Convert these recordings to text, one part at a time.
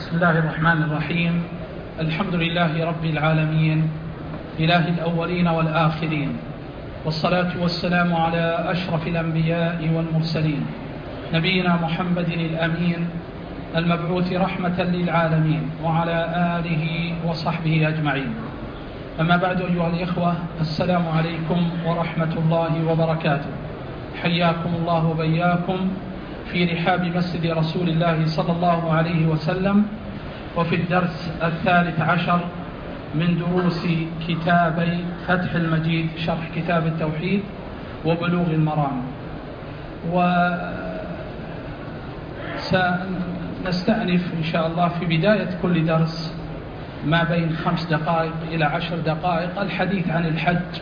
بسم الله الرحمن الرحيم. الحمد لله رب العالمين، إله الأولين والآخرين، والصلاة والسلام على أشرف الأنبياء والمرسلين، نبينا محمد الأمين المبعوث رحمة للعالمين، وعلى آله وصحبه أجمعين. أما بعد، أيها الإخوة، السلام عليكم ورحمة الله وبركاته. حياكم الله وبياكم في رحاب مسجد رسول الله صلى الله عليه وسلم، وفي الدرس 13 من دروس كتابي فتح المجيد شرح كتاب التوحيد وبلوغ المرام. وسنستأنف إن شاء الله في بداية كل درس ما بين 5 دقائق إلى 10 دقائق الحديث عن الحج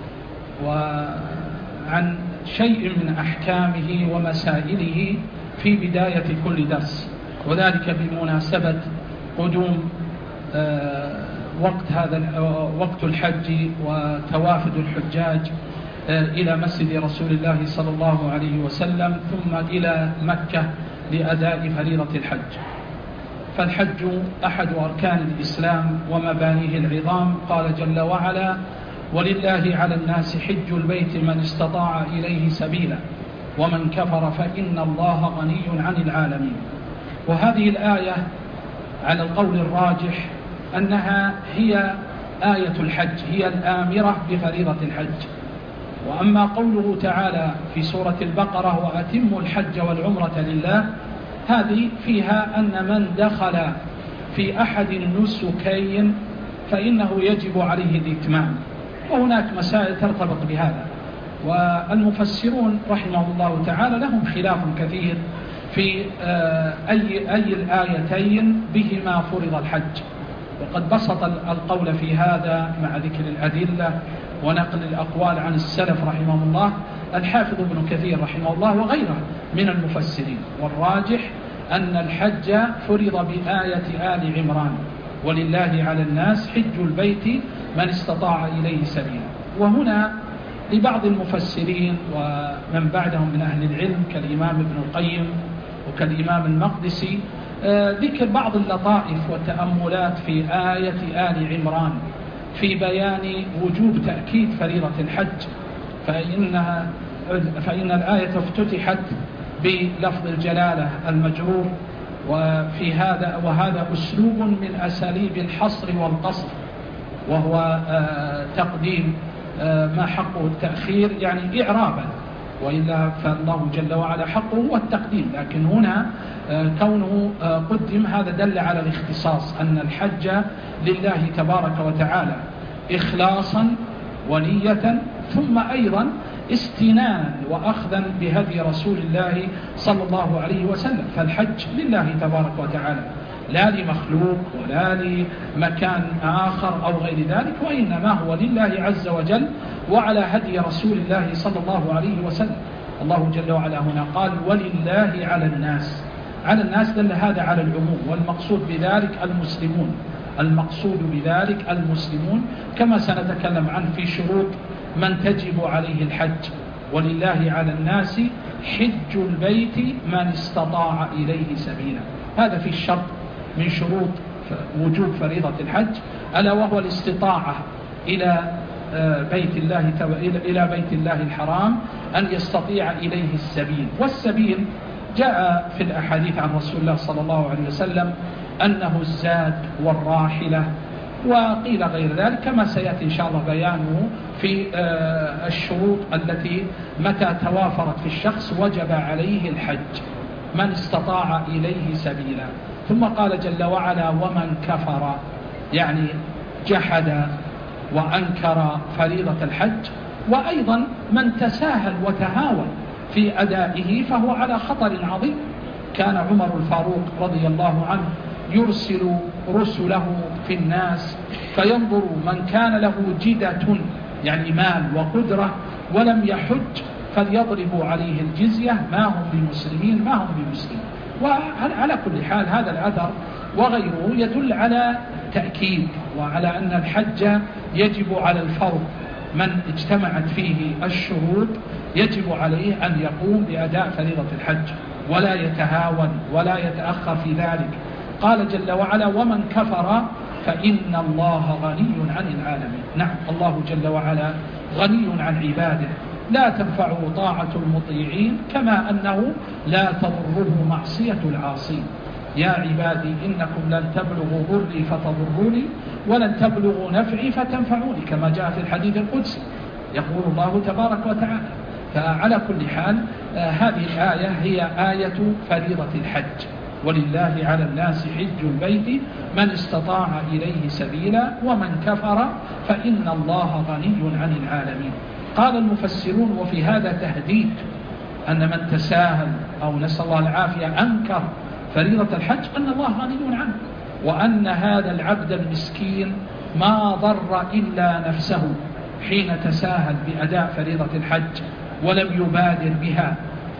وعن شيء من أحكامه ومسائله في بداية كل درس، وذلك بمناسبة قدوم وقت الحج وتوافد الحجاج إلى مسجد رسول الله صلى الله عليه وسلم ثم إلى مكة لأداء فريضة الحج. فالحج أحد أركان الإسلام ومبانيه العظام. قال جل وعلا: ولله على الناس حج البيت من استطاع إليه سبيلا ومن كفر فإن الله غني عن العالمين. وهذه الآية على القول الراجح أنها هي آية الحج، هي الآمرة بفريضة الحج. وأما قوله تعالى في سورة البقرة: وأتموا الحج والعمرة لله، هذه فيها أن من دخل في أحد النسكين فإنه يجب عليه الإتمام، وهناك مسائل ترتبط بهذا. والمفسرون رحمه الله تعالى لهم خلاف كثير في أي الآيتين بهما فرض الحج، وقد بسط القول في هذا مع ذكر الأدلة ونقل الأقوال عن السلف رحمه الله الحافظ ابن كثير رحمه الله وغيره من المفسرين. والراجح أن الحج فرض بآية آل عمران: ولله على الناس حج البيت من استطاع إليه سبيلا. وهنا لبعض المفسرين ومن بعدهم من أهل العلم كالإمام ابن القيم وكالإمام المقدسي ذكر بعض اللطائف والتأملات في آية آل عمران في بيان وجوب تأكيد فريضة الحج، فإن الآية افتتحت بلفظ الجلالة المجرور، وهذا أسلوب من أساليب الحصر والقصر، وهو تقديم ما حقه التأخير يعني إعرابا، وإلا فالله جل وعلا حقه هو التقديم. لكن هنا كونه قدم هذا دل على الاختصاص، أن الحج لله تبارك وتعالى إخلاصا ونية، ثم أيضا استنانا وأخذا بهدي رسول الله صلى الله عليه وسلم. فالحج لله تبارك وتعالى، لا لمخلوق ولا لمكان آخر أو غير ذلك، وإنما هو لله عز وجل وعلى هدي رسول الله صلى الله عليه وسلم. الله جل وعلا هنا قال: ولله على الناس. على الناس دل هذا على العموم، والمقصود بذلك المسلمون، المقصود بذلك المسلمون، كما سنتكلم عنه في شروط من تجب عليه الحج: ولله على الناس حج البيت من استطاع إليه سبيلا. هذا في الشرط من شروط وجوب فريضة الحج، ألا وهو الاستطاعة إلى بيت الله الحرام، أن يستطيع إليه السبيل. والسبيل جاء في الأحاديث عن رسول الله صلى الله عليه وسلم أنه الزاد والراحلة، وقيل غير ذلك، كما سيأتي إن شاء الله بيانه في الشروط التي متى توافرت في الشخص وجب عليه الحج: من استطاع إليه سبيلا. ثم قال جل وعلا: ومن كفر، يعني جحد وأنكر فريضة الحج. وأيضا من تساهل وتهاون في أدائه فهو على خطر عظيم. كان عمر الفاروق رضي الله عنه يرسل رسله في الناس فينظر من كان له جدة، يعني مال وقدرة، ولم يحج فليضربوا عليه الجزية، ما هم بمسلمين. وعلى كل حال هذا الأثر وغيره يدل على تأكيد وعلى أن الحج يجب على الفرد من اجتمعت فيه الشروط يجب عليه أن يقوم بأداء فريضة الحج، ولا يتهاون ولا يتأخر في ذلك، قال جل وعلا ومن كفر فإن الله غني عن العالمين. نعم، الله جل وعلا غني عن عباده، لا تنفعه طاعة المطيعين كما أنه لا تضره معصية العاصين. يا عبادي إنكم لن تبلغوا ضري فتضروني ولن تبلغوا نفعي فتنفعوني، كما جاء في الحديث القدسي، يقول الله تبارك وتعالى. فعلى كل حال هذه الآية هي آية فريضة الحج، ولله على الناس حج البيت من استطاع إليه سبيلا ومن كفر فإن الله غني عن العالمين. قال المفسرون وفي هذا تهديد أن من تساهل أو نسأل الله العافية أنكر فريضة الحج أن الله غني عنه، وأن هذا العبد المسكين ما ضر إلا نفسه حين تساهل بأداء فريضة الحج ولم يبادر بها.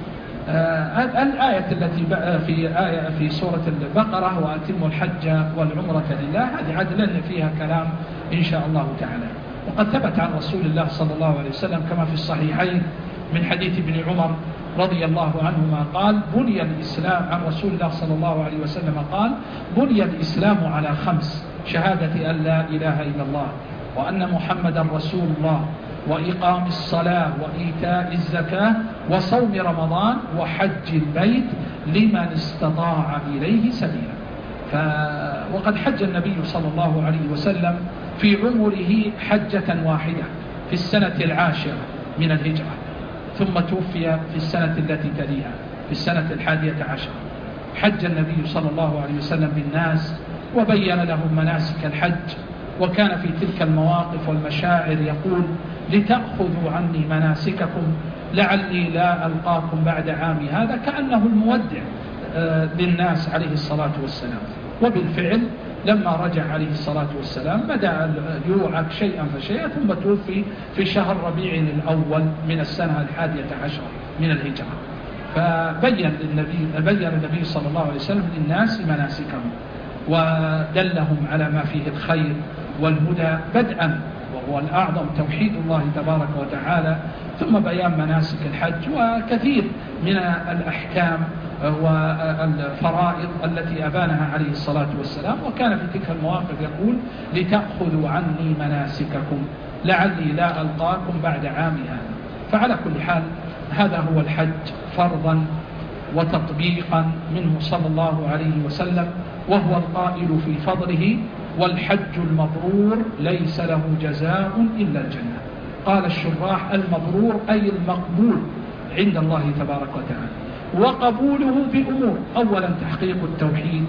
الآية التي في سورة البقرة وأتموا الحج والعمرة لله، هذه عدلا فيها كلام إن شاء الله تعالى. وقد ثبت عن رسول الله صلى الله عليه وسلم كما في الصحيحين من حديث ابن عمر رضي الله عنهما قال بني الإسلام، عن رسول الله صلى الله عليه وسلم قال بني الإسلام على 5: شهادة أن لا إله إلا الله وأن محمدا رسول الله وإقام الصلاة وإيتاء الزكاة وصوم رمضان وحج البيت لمن استطاع إليه سبيلا. وقد حج النبي صلى الله عليه وسلم في عمره حجة واحدة في السنة 10 من الهجرة، ثم توفي في السنة التي تليها في السنة 11. حج النبي صلى الله عليه وسلم بالناس وبين لهم مناسك الحج، وكان في تلك المواقف والمشاعر يقول لتأخذوا عني مناسككم لعلي لا ألقاكم بعد عامي هذا، كأنه المودع للناس عليه الصلاة والسلام. وبالفعل لما رجع عليه الصلاة والسلام بدأ يوعك شيئا فشيئا، ثم توفي في شهر ربيع الأول من السنة 11 من الهجرة. فبين النبي صلى الله عليه وسلم للناس مناسكهم ودلهم على ما فيه الخير والهدى بدءا، وهو الأعظم توحيد الله تبارك وتعالى، ثم بيان مناسك الحج وكثير من الأحكام والفرائض التي أبانها عليه الصلاة والسلام. وكان في تلك المواقف يقول لتأخذوا عني مناسككم لعلي لا ألقاكم بعد عامي هذا. فعلى كل حال هذا هو الحج فرضا وتطبيقا منه صلى الله عليه وسلم، وهو القائل في فضله والحج المبرور ليس له جزاء إلا الجنة. قال الشراح المبرور أي المقبول عند الله تبارك وتعالى، وقبوله بأمور: أولا تحقيق التوحيد،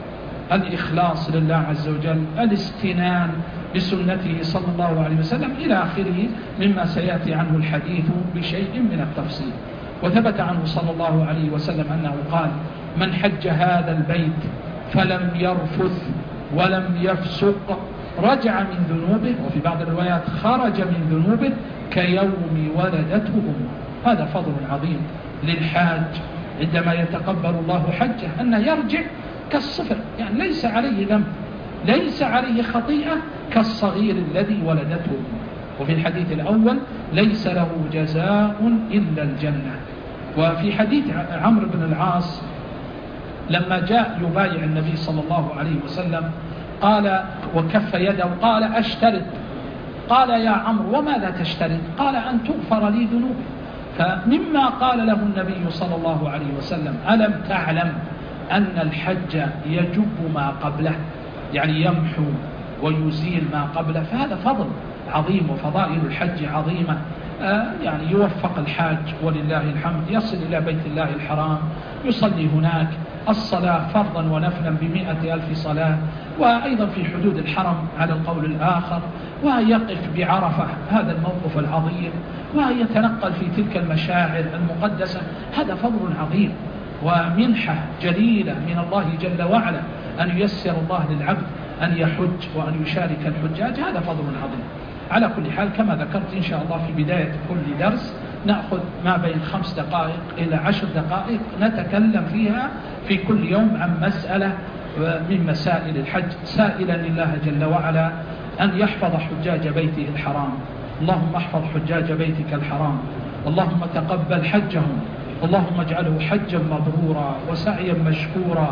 الإخلاص لله عز وجل، الاستنان بسنته صلى الله عليه وسلم إلى آخره مما سيأتي عنه الحديث بشيء من التفصيل. وثبت عنه صلى الله عليه وسلم أنه قال من حج هذا البيت فلم يرفث ولم يفسق رجع من ذنوبه، وفي بعض الروايات خرج من ذنوبه كيوم ولدته أمه. هذا فضل عظيم للحاج عندما يتقبل الله حجه، أنه يرجع كالصفر، يعني ليس عليه ذنب، ليس عليه خطيئة كالصغير الذي ولدته أمه. وفي الحديث الأول ليس له جزاء إلا الجنة. وفي حديث عمرو بن العاص لما جاء يبايع النبي صلى الله عليه وسلم قال وكف يده قال أشترط. قال يا عمرو وماذا تشترط؟ قال أن تغفر لي ذنوبي. فمما قال له النبي صلى الله عليه وسلم ألم تعلم أن الحج يجب ما قبله، يعني يمحو ويزيل ما قبله. فهذا فضل عظيم وفضائل الحج عظيمة. يعني يوفق الحاج ولله الحمد، يصل إلى بيت الله الحرام، يصلي هناك الصلاة فرضا ونفلا ب100,000 صلاة، وأيضا في حدود الحرم على القول الآخر، ويقف بعرفة هذا الموقف العظيم، ويتنقل في تلك المشاعر المقدسة. هذا فضل عظيم ومنحة جليلة من الله جل وعلا أن ييسر الله للعبد أن يحج وأن يشارك الحجاج. هذا فضل عظيم. على كل حال كما ذكرت إن شاء الله في بداية كل درس نأخذ ما بين 5 دقائق إلى 10 دقائق نتكلم فيها في كل يوم عن مسألة من مسائل الحج، سائلا لله جل وعلا أن يحفظ حجاج بيته الحرام. اللهم احفظ حجاج بيتك الحرام، اللهم تقبل حجهم، اللهم اجعله حجا مبرورا وسعيا مشكورا،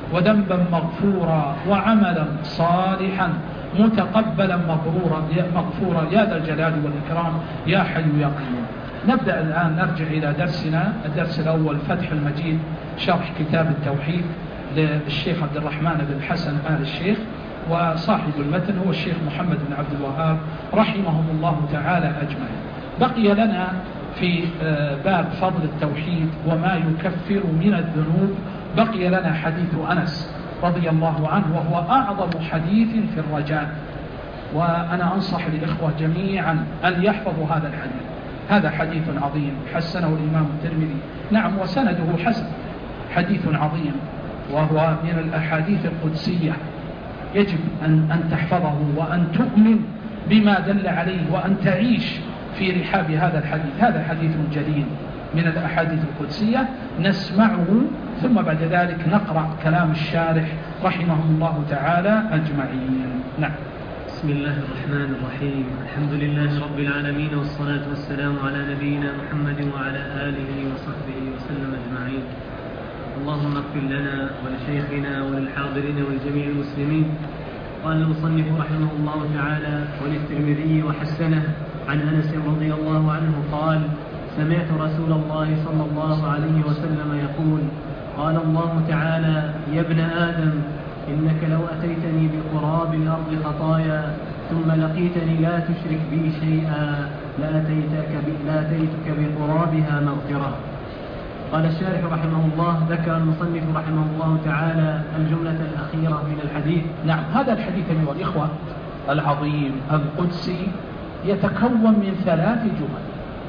وذنبا مغفورا وعملا صالحا متقبلا مغفورا يا ذا الجلال والإكرام يا حي يا قيوم. نبدأ الآن نرجع إلى درسنا. الدرس الأول فتح المجيد شرح كتاب التوحيد للشيخ عبد الرحمن بن حسن آل الشيخ، وصاحب المتن هو الشيخ محمد بن عبد الوهاب رحمهم الله تعالى أجمعين. بقي لنا في باب فضل التوحيد وما يكفر من الذنوب بقي لنا حديث أنس رضي الله عنه، وهو أعظم حديث في الرجاء، وأنا أنصح الإخوة جميعا أن يحفظوا هذا الحديث. هذا حديث عظيم حسنه الإمام الترمذي، نعم وسنده حسن، حديث عظيم وهو من الأحاديث القدسية، يجب أن تحفظه وأن تؤمن بما دل عليه وأن تعيش في رحاب هذا الحديث. هذا حديث جليل من الأحاديث القدسية نسمعه، ثم بعد ذلك نقرأ كلام الشارح رحمه الله تعالى أجمعين. نعم. بسم الله الرحمن الرحيم. الحمد لله رب العالمين، والصلاة والسلام على نبينا محمد وعلى آله وصحبه وسلم أجمعين. اللهم اغفر لنا ولشيخنا وللحاضرين ولجميع المسلمين. قال المصنف رحمه الله تعالى: وللترمذي وحسنه عن أنس رضي الله عنه قال: سمعت رسول الله صلى الله عليه وسلم يقول: قال الله تعالى: يا ابن آدم إنك لو أتيتني بقراب الأرض خطايا ثم لقيتني لا تشرك بي شيئا لأتيتك بقرابها مغفرة. قال الشارح رحمه الله: ذكر المصنف رحمه الله تعالى الجملة الأخيرة من الحديث. نعم، هذا الحديث أيها الإخوة العظيم القدسي يتكون من 3 جمل.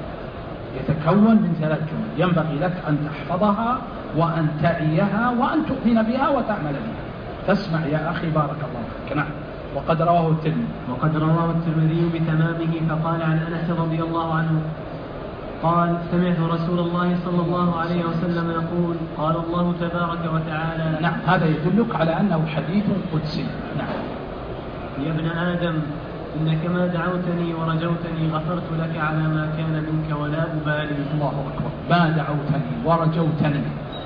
ينبغي لك أن تحفظها وأن تعيها وأن تؤمن بها وتعمل بها. فاسمع يا أخي بارك الله فيك. نعم. وقد رواه الترمذي بتمامه. فقال عن أنس رضي الله عنه قال: سمعت رسول الله صلى الله عليه وسلم يقول: قال الله تبارك وتعالى. نعم، هذا يدلك على أنه حديث قدسي. نعم. يا ابن آدم إنك ما دعوتني ورجوتني غفرت لك على ما كان منك ولا أبالي. الله أكبر. ما دعوتني ورجوتني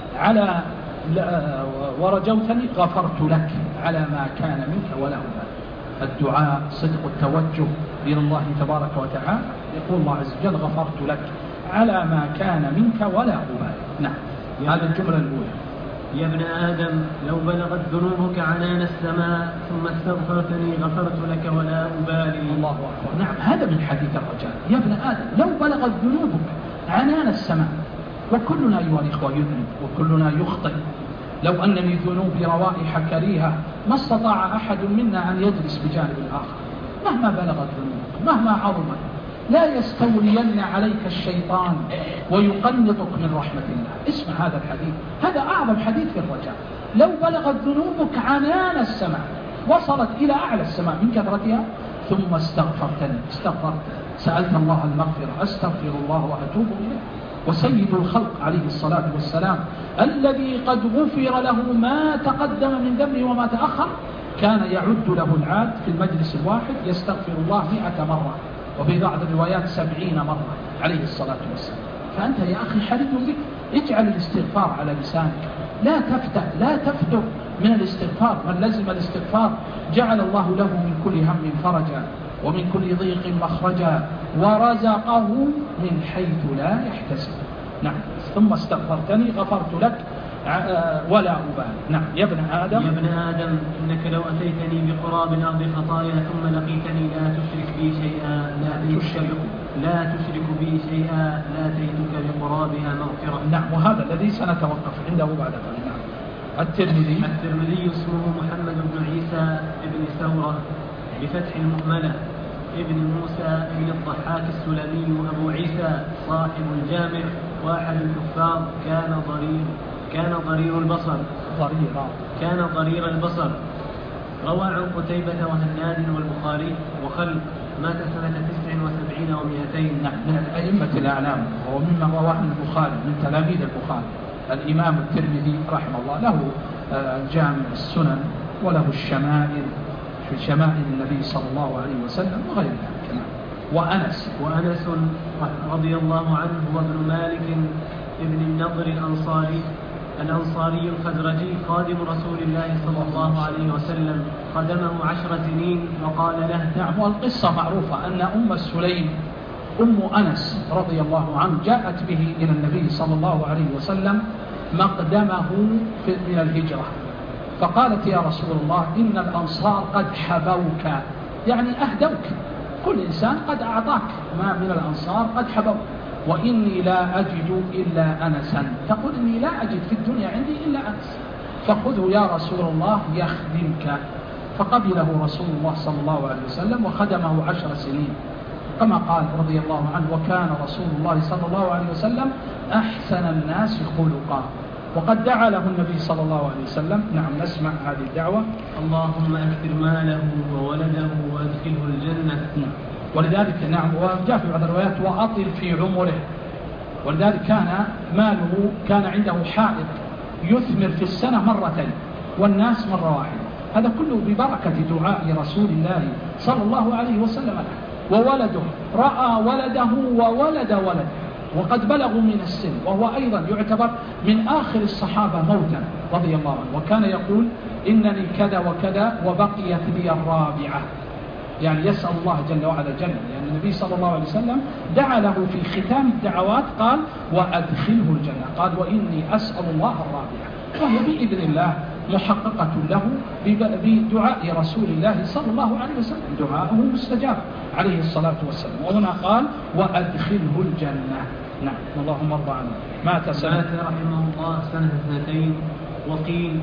ورجوتني غفرت لك على ما كان منك ولا أبالي. الدعاء صدق التوجه إلى الله تبارك وتعالى. يقول الله عز وجل: غفرت لك على ما كان منك ولا أبالي. نعم، هذه الجملة الأولى. يا ابن آدم لو بلغت ذنوبك عنان السماء ثم استغفرتني غفرت لك ولا أبالي. الله أكبر. نعم، هذا من حديث الرجاء. يا ابن آدم لو بلغت ذنوبك عنان السماء، وكلنا أيها الإخوة يذنب وكلنا يخطئ. لو أن من ذنوب روائح كريهة ما استطاع أحد منا أن يجلس بجانب الآخر. مهما بلغت ذنوبك مهما عظمت لا يستولين عليك الشيطان ويقنطك من رحمة الله. اسمع هذا الحديث، هذا أعظم حديث في الرجاء. لو بلغت ذنوبك عنان السماء، وصلت إلى أعلى السماء من كثرتها، ثم استغفرت سألت الله المغفرة، أستغفر الله وأتوب إليه. وسيد الخلق عليه الصلاة والسلام الذي قد غفر له ما تقدم من ذنبه وما تأخر، كان يعد له العاد في المجلس الواحد يستغفر الله 100 مرة، وفي بعض الروايات 70 مرة عليه الصلاة والسلام. فأنت يا أخي حري بك، اجعل الاستغفار على لسانك، لا تفتر من الاستغفار. من لزم الاستغفار جعل الله له من كل هم فرجا ومن كل ضيق مخرجا ورزقه من حيث لا يحتسب. نعم. ثم استغفرتني غفرت لك ولا أبالي. نعم. يا ابن آدم إنك لو أتيتني بقراب الأرض خطايا ثم لقيتني لا تشرك بي شيئا لاتيتك بقرابها مغفرة. نعم. وهذا الذي سنتوقف عنده بعد قليل. الترمذي اسمه محمد بن عيسى بن ثورة بفتح المهملة ابن موسى بن الضحاك السلمي أبو عيسى صاحب الجامع وأحد الحفاظ. كان ضرير البصر. روى عن قتيبة وهناد والبخاري وخلق. مات سنة 79 و200. نعم، من الأئمة الأعلام، وممن رواه عن البخاري من تلاميذ البخاري. الإمام الترمذي رحمه الله له جامع السنن وله الشمائل في شمائل النبي صلى الله عليه وسلم وغير ذلك. وأنس رضي الله عنه هو ابن مالك ابن النضر الأنصاري الأنصاري الخزرجي خادم رسول الله صلى الله عليه وسلم، خدمه 10 سنين وقال له. نعم. والقصة معروفة أن أم السليم أم أنس رضي الله عنه جاءت به إلى النبي صلى الله عليه وسلم مقدمه من الهجرة، فقالت يا رسول الله إن الأنصار قد حبوك، يعني أهدوك، كل إنسان قد أعطاك ما من الأنصار قد حبوك، وإني لا أجد إلا أنسا، تقول إني لا أجد في الدنيا عندي إلا أنس، فخذه يا رسول الله يخدمك. فقبله رسول الله صلى الله عليه وسلم وخدمه 10 سنين كما قال رضي الله عنه: وكان رسول الله صلى الله عليه وسلم أحسن الناس خلقا. وقد دعا له النبي صلى الله عليه وسلم. نعم، نسمع هذه الدعوة: اللهم أكثر ماله وولده وأدخله الجنة. ولذلك نعم، وجاء في بعض الروايات: وأطل في عمره. ولذلك كان ماله، كان عنده حائط يثمر في السنة مرتين والناس مرة واحدة. هذا كله ببركة دعاء رسول الله صلى الله عليه وسلم له. وولده رأى ولده وولد ولده وقد بلغوا من السن، وهو أيضا يعتبر من آخر الصحابة موتا رضي الله عنه، وكان يقول: إنني كذا وكذا وبقيت لي الرابعة، يعني يسأل الله جل وعلا الجنة، لأن النبي صلى الله عليه وسلم دعا له في ختام الدعوات قال: وأدخله الجنة، قال: وإني أسأل الله الرابعة، وهي بإذن الله محققة له بدعاء رسول الله صلى الله عليه وسلم، دعاءه مستجاب عليه الصلاة والسلام. وهنا قال: وأدخله الجنة. نعم، اللهم ارضى عنه. مات رحمه الله سنة 2 وقيل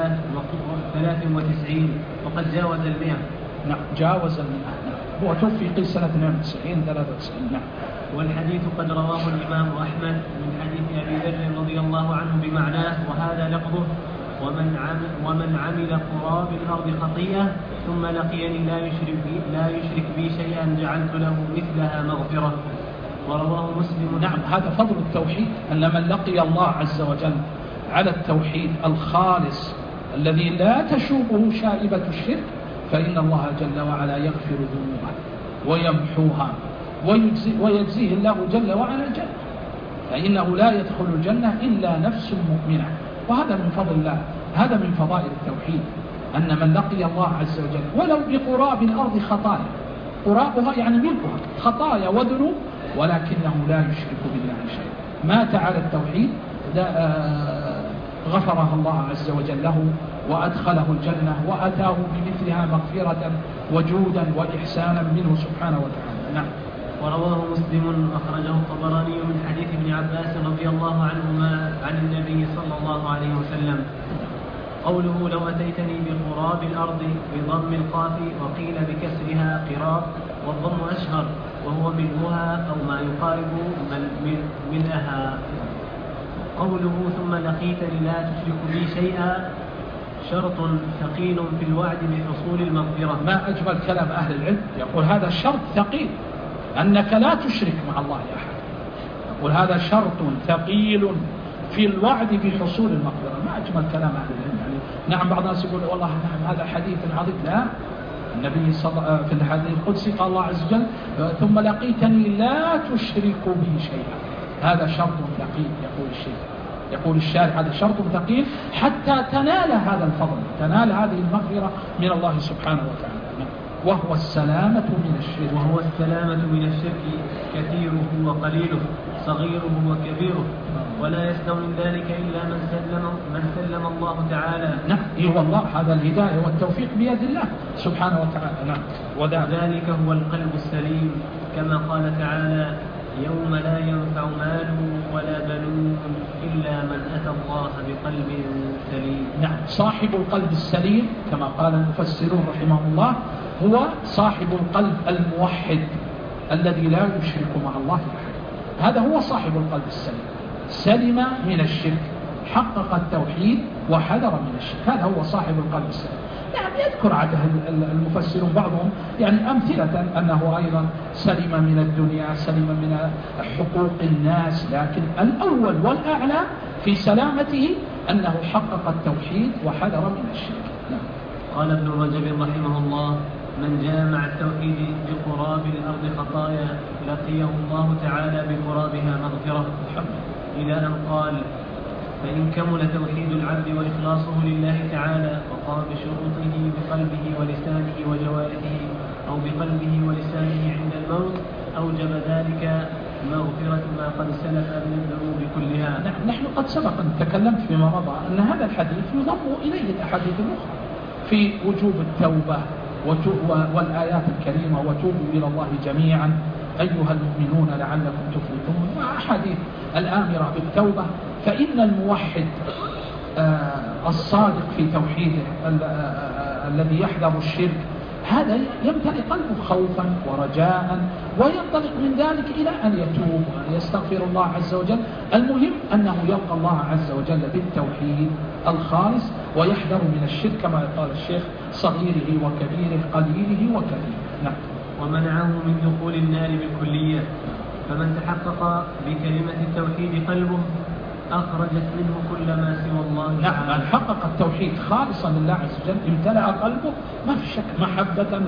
93 وقد جاوز 100. نعم، جاوز 100. نعم. هو توفي قيل سنة 92 93. نعم. والحديث قد رواه الإمام أحمد من حديث أبي ذر رضي الله عنه بمعناه، وهذا لفظه: ومن عمل قراب الأرض خطيئة ثم لقيني لا يشرك بي شيئا جعلت له مثلها مغفرة. ورواه مسلم. نعم، هذا فضل التوحيد، أن من لقي الله عز وجل على التوحيد الخالص الذي لا تشوبه شائبة الشرك، فإن الله جل وعلا يغفر ذنوبه ويمحوها ويجزيه الله جل وعلا الجنة، فإنه لا يدخل الجنة إلا نفس مؤمنة. وهذا من فضل الله، هذا من فضائل التوحيد، أن من لقي الله عز وجل ولو بقراب الأرض خطايا، قرابها يعني ملكها خطايا وذنوب، ولكنه لا يشرك بالله شيئا، مات على التوحيد، غفرها الله عز وجل له وأدخله الجنة وأتاه بمثلها مغفرة وجودا وإحسانا منه سبحانه وتعالى. نعم. ورواه مسلم أخرجه الطبراني من حديث ابن عباس رضي الله عنهما عن النبي صلى الله عليه وسلم قوله: لو أتيتني بقراب الأرض بضم القاف وقيل بكسرها قراب، والضم أشهر وهو ملؤها أو ما يقارب ملئها. قوله: ثم لقيتني لا تشرك بي شيئا، شرط ثقيل في الوعد بحصول المغفرة. ما أجمل كلام أهل العلم، يقول هذا شرط ثقيل أنك لا تشرك مع الله أحد، يقول هذا شرط ثقيل في الوعد بحصول المغفرة. ما أجمل كلام أهل العلم. يعني نعم، بعض الناس يقول والله نعم هذا حديث عظيم، لا، النبي في الحديث القدسي قال الله عز وجل: ثم لقيتني لا تشرك بي شيئا، هذا شرط ثقيل. يقول الشارع هذا شرط ثقيل حتى تنال هذا الفضل، تنال هذه المغفرة من الله سبحانه وتعالى. وهو السلامة من الشرك كثيره وقليله، صغيره وكبيره، ولا يسلم من ذلك إلا من سلم الله تعالى. نعم، والله هذا الهداية والتوفيق بيد الله سبحانه وتعالى. نعم. وذلك هو القلب السليم، كما قال تعالى: يوم لا ينفع مال ولا بنون إلا من أتى الله بقلب سليم. نعم، صاحب القلب السليم كما قال المفسرون رحمه الله هو صاحب القلب الموحد الذي لا يشرك مع الله أحد. هذا هو صاحب القلب السليم، سلم من الشرك، حقق التوحيد وحذر من الشرك، هذا هو صاحب القلب السليم. نعم، يذكر عده المفسرون بعضهم يعني أمثلة أنه أيضا سلم من الدنيا، سلم من حقوق الناس، لكن الأول والأعلى في سلامته أنه حقق التوحيد وحذر من الشرك. نعم. قال ابن رجب رحمه الله: من جامع التوحيد بقراب الأرض خطايا لقيه الله تعالى بقرابها مغفرة، إلى أن قال: فإن كمل توحيد العبد وإخلاصه لله تعالى وقام بشروطه بقلبه ولسانه وجوارحه أو بقلبه ولسانه عند الموت أوجب ذلك مغفرة ما قد سلف من الذنوب كلها. نحن قد سبق أن تكلمت فيما مضى أن هذا الحديث يضم إليه الأحاديث الأخرى في وجوب التوبة والآيات الكريمة وتوبوا إلى الله جميعا أيها المؤمنون لعلكم تفلحون وأحاديث الآمرة بالتوبة. فإن الموحد الصادق في توحيده الذي يحذر الشرك هذا يمتلئ قلبه خوفا ورجاء وينطلق من ذلك إلى أن يتوب وأن يستغفر الله عز وجل. المهم أنه يلقى الله عز وجل بالتوحيد الخالص ويحذر من الشرك كما قال الشيخ صغيره وكبيره قليله وكثيره. نعم. ومنعه من دخول النار بالكلية. فمن تحقق بكلمة التوحيد قلبه أخرجت منه كل ما سوى الله. نعم. من حقق التوحيد خالصا لله عز وجل امتلأ قلبه ما في شك محبة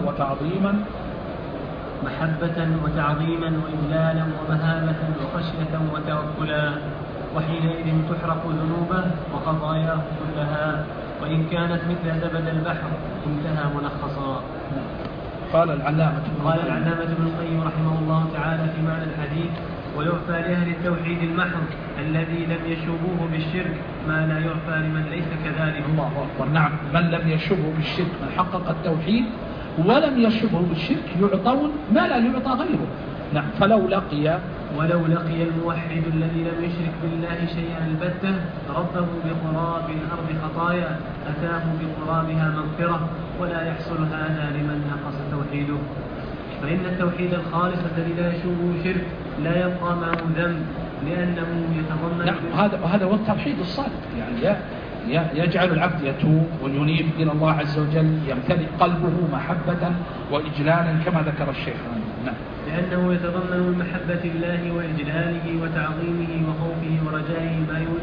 وتعظيما وإجلالا ومهابة وخشية وتوكلا، وحينئذ تحرق ذنوبه وخطاياه كلها، وإن كانت مثل زبد البحر انتهى ملخصا. قال العلامة ابن القيم رحمه الله تعالى في معنى الحديث: ويعفى لأهل التوحيد المحض الذي لم يشوبوه بالشرك ما لا يعفى لمن ليس كذلك. الله أكبر. نعم. من لم يشوبه بالشرك من حقق التوحيد ولم يشوبه بالشرك يعطون ما لا يعطى غيره. نعم. ولو لقي الموحد الذي لم يشرك بالله شيئا البتة ربه بقراب الأرض خطايا أتاه بقرابها مغفرة، ولا يحصل هذا لمن نقص توحيده. فإن التوحيد الخالص الذي لا يشوبه شرك لا يبقى معه ذنب لأنه يتضمن. نعم. هذا هو التوحيد الصادق، يعني يجعل العبد يتوب وينيب إلى الله عز وجل، يمتلئ قلبه محبة وإجلالا كما ذكر الشيخ. نعم. لأنه يتضمن من محبة الله وإجلاله وتعظيمه وخوفه ورجائه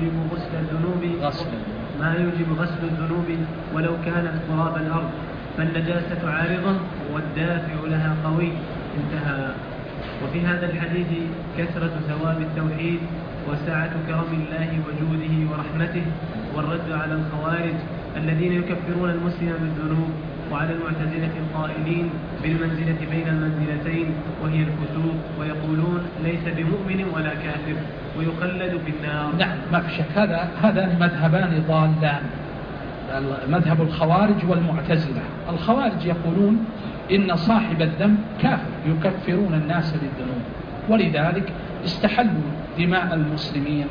ما يوجب غسل الذنوب ولو كانت قراب الأرض، فالنجاسة عارضة والدافع لها قوي. انتهى. وفي هذا الحديث كثرة ثواب التوحيد وسعة كرم الله وجوده ورحمته، والرد على الخوارج الذين يكفرون المسلم بالذنوب، وعلى المعتزلة القائلين بالمنزلة بين المنزلتين وهي الفسوق، ويقولون ليس بمؤمن ولا كافر ويخلد في النار. نعم. ما في شك هذان مذهبان ضالان، مذهب الخوارج والمعتزلة. الخوارج يقولون إن صاحب الذنب كافر، يكفرون الناس بالذنوب، ولذلك استحلوا دماء المسلمين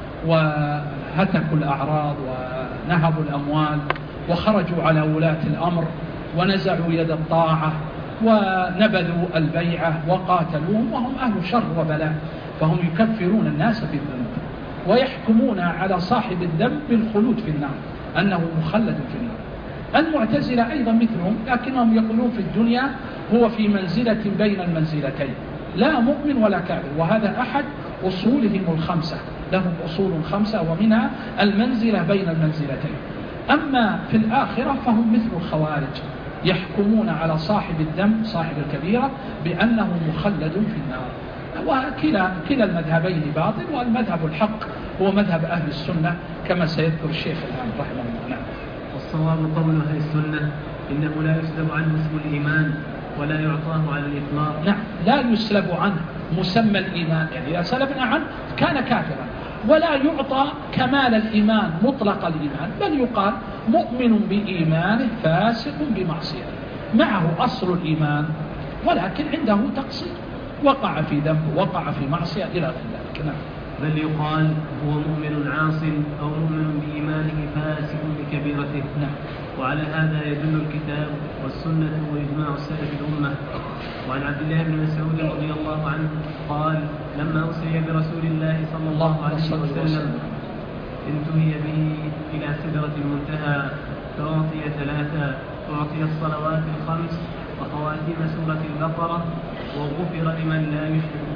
وهتكوا الأعراض ونهبوا الأموال وخرجوا على ولاة الأمر ونزعوا يد الطاعة ونبذوا البيعة وقاتلوهم وهم أهل شر وبلاء، فهم يكفرون الناس بالذنوب ويحكمون على صاحب الذنب بالخلود في النار، أنه مخلد في النار. المعتزلة أيضا مثلهم، لكنهم يقولون في الدنيا هو في منزلة بين المنزلتين، لا مؤمن ولا كافر، وهذا أحد أصولهم الخمسة، لهم أصول خمسة ومنها المنزلة بين المنزلتين. أما في الآخرة فهم مثل الخوارج، يحكمون على صاحب الذنب صاحب الكبيرة بأنه مخلد في النار. وكلا المذهبين باطل، والمذهب الحق هو مذهب أهل السنة كما سيذكر الشيخ الآن رحمه الله. والصواب قول أهل السنة إنه لا يسلب عنه اسم الإيمان ولا يعطاه على الإطلاق. نعم. لا يسلب عنه مسمى الإيمان، يعني إذا سلبنا عنه كان كافرا، ولا يعطى كمال الإيمان مطلق الإيمان، بل يقال مؤمن بإيمانه فاسق بمعصيته، معه أصل الإيمان ولكن عنده تقصير، وقع في ذنب وقع في معصية إلى غير ذلك. نعم. بل يقال هو مؤمن عاص أو مؤمن بإيمانه فاسق بكبيرته. نعم. وعلى هذا يدل الكتاب والسنة وإجماع السلف الأمة. وعن عبد الله بن مسعود رضي الله عنه قال: لما أسري برسول الله صلى الله عليه وسلم انتهي به إلى سدرة المنتهى فأعطي ثلاثة: أعطي الصلوات الخمس وخواتيم سورة البقرة، وغفر لمن لا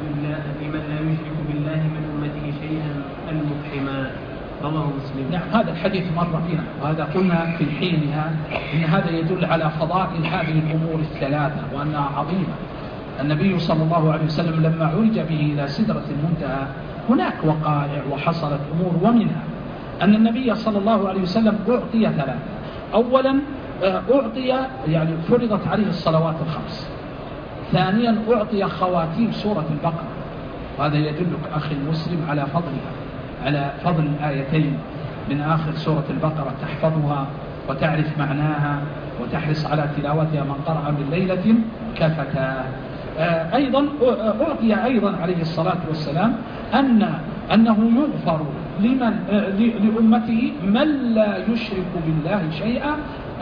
يشرك بالله من أمته شيئا المفحمات. رواه مسلم. نعم. هذا الحديث مر فينا، وهذا قلنا في حينها إن هذا يدل على فضائل هذه الأمور الثلاثة وأنها عظيمة. النبي صلى الله عليه وسلم لما عرج به إلى سدرة المنتهى هناك وقائع وحصلت أمور، ومنها أن النبي صلى الله عليه وسلم أعطي ثلاثة. أولا أعطي يعني فرضت عليه الصلوات الخمس. ثانيا أعطي خواتيم سورة البقرة، وهذا يدلك أخي المسلم على فضلها، على فضل الآيتين من آخر سورة البقرة، تحفظها وتعرف معناها وتحرص على تلاوتها من قرأ من ليلة كفتاه. أيضا أعطي أيضا عليه الصلاة والسلام أنه يغفر لأمته من لا يشرك بالله شيئا.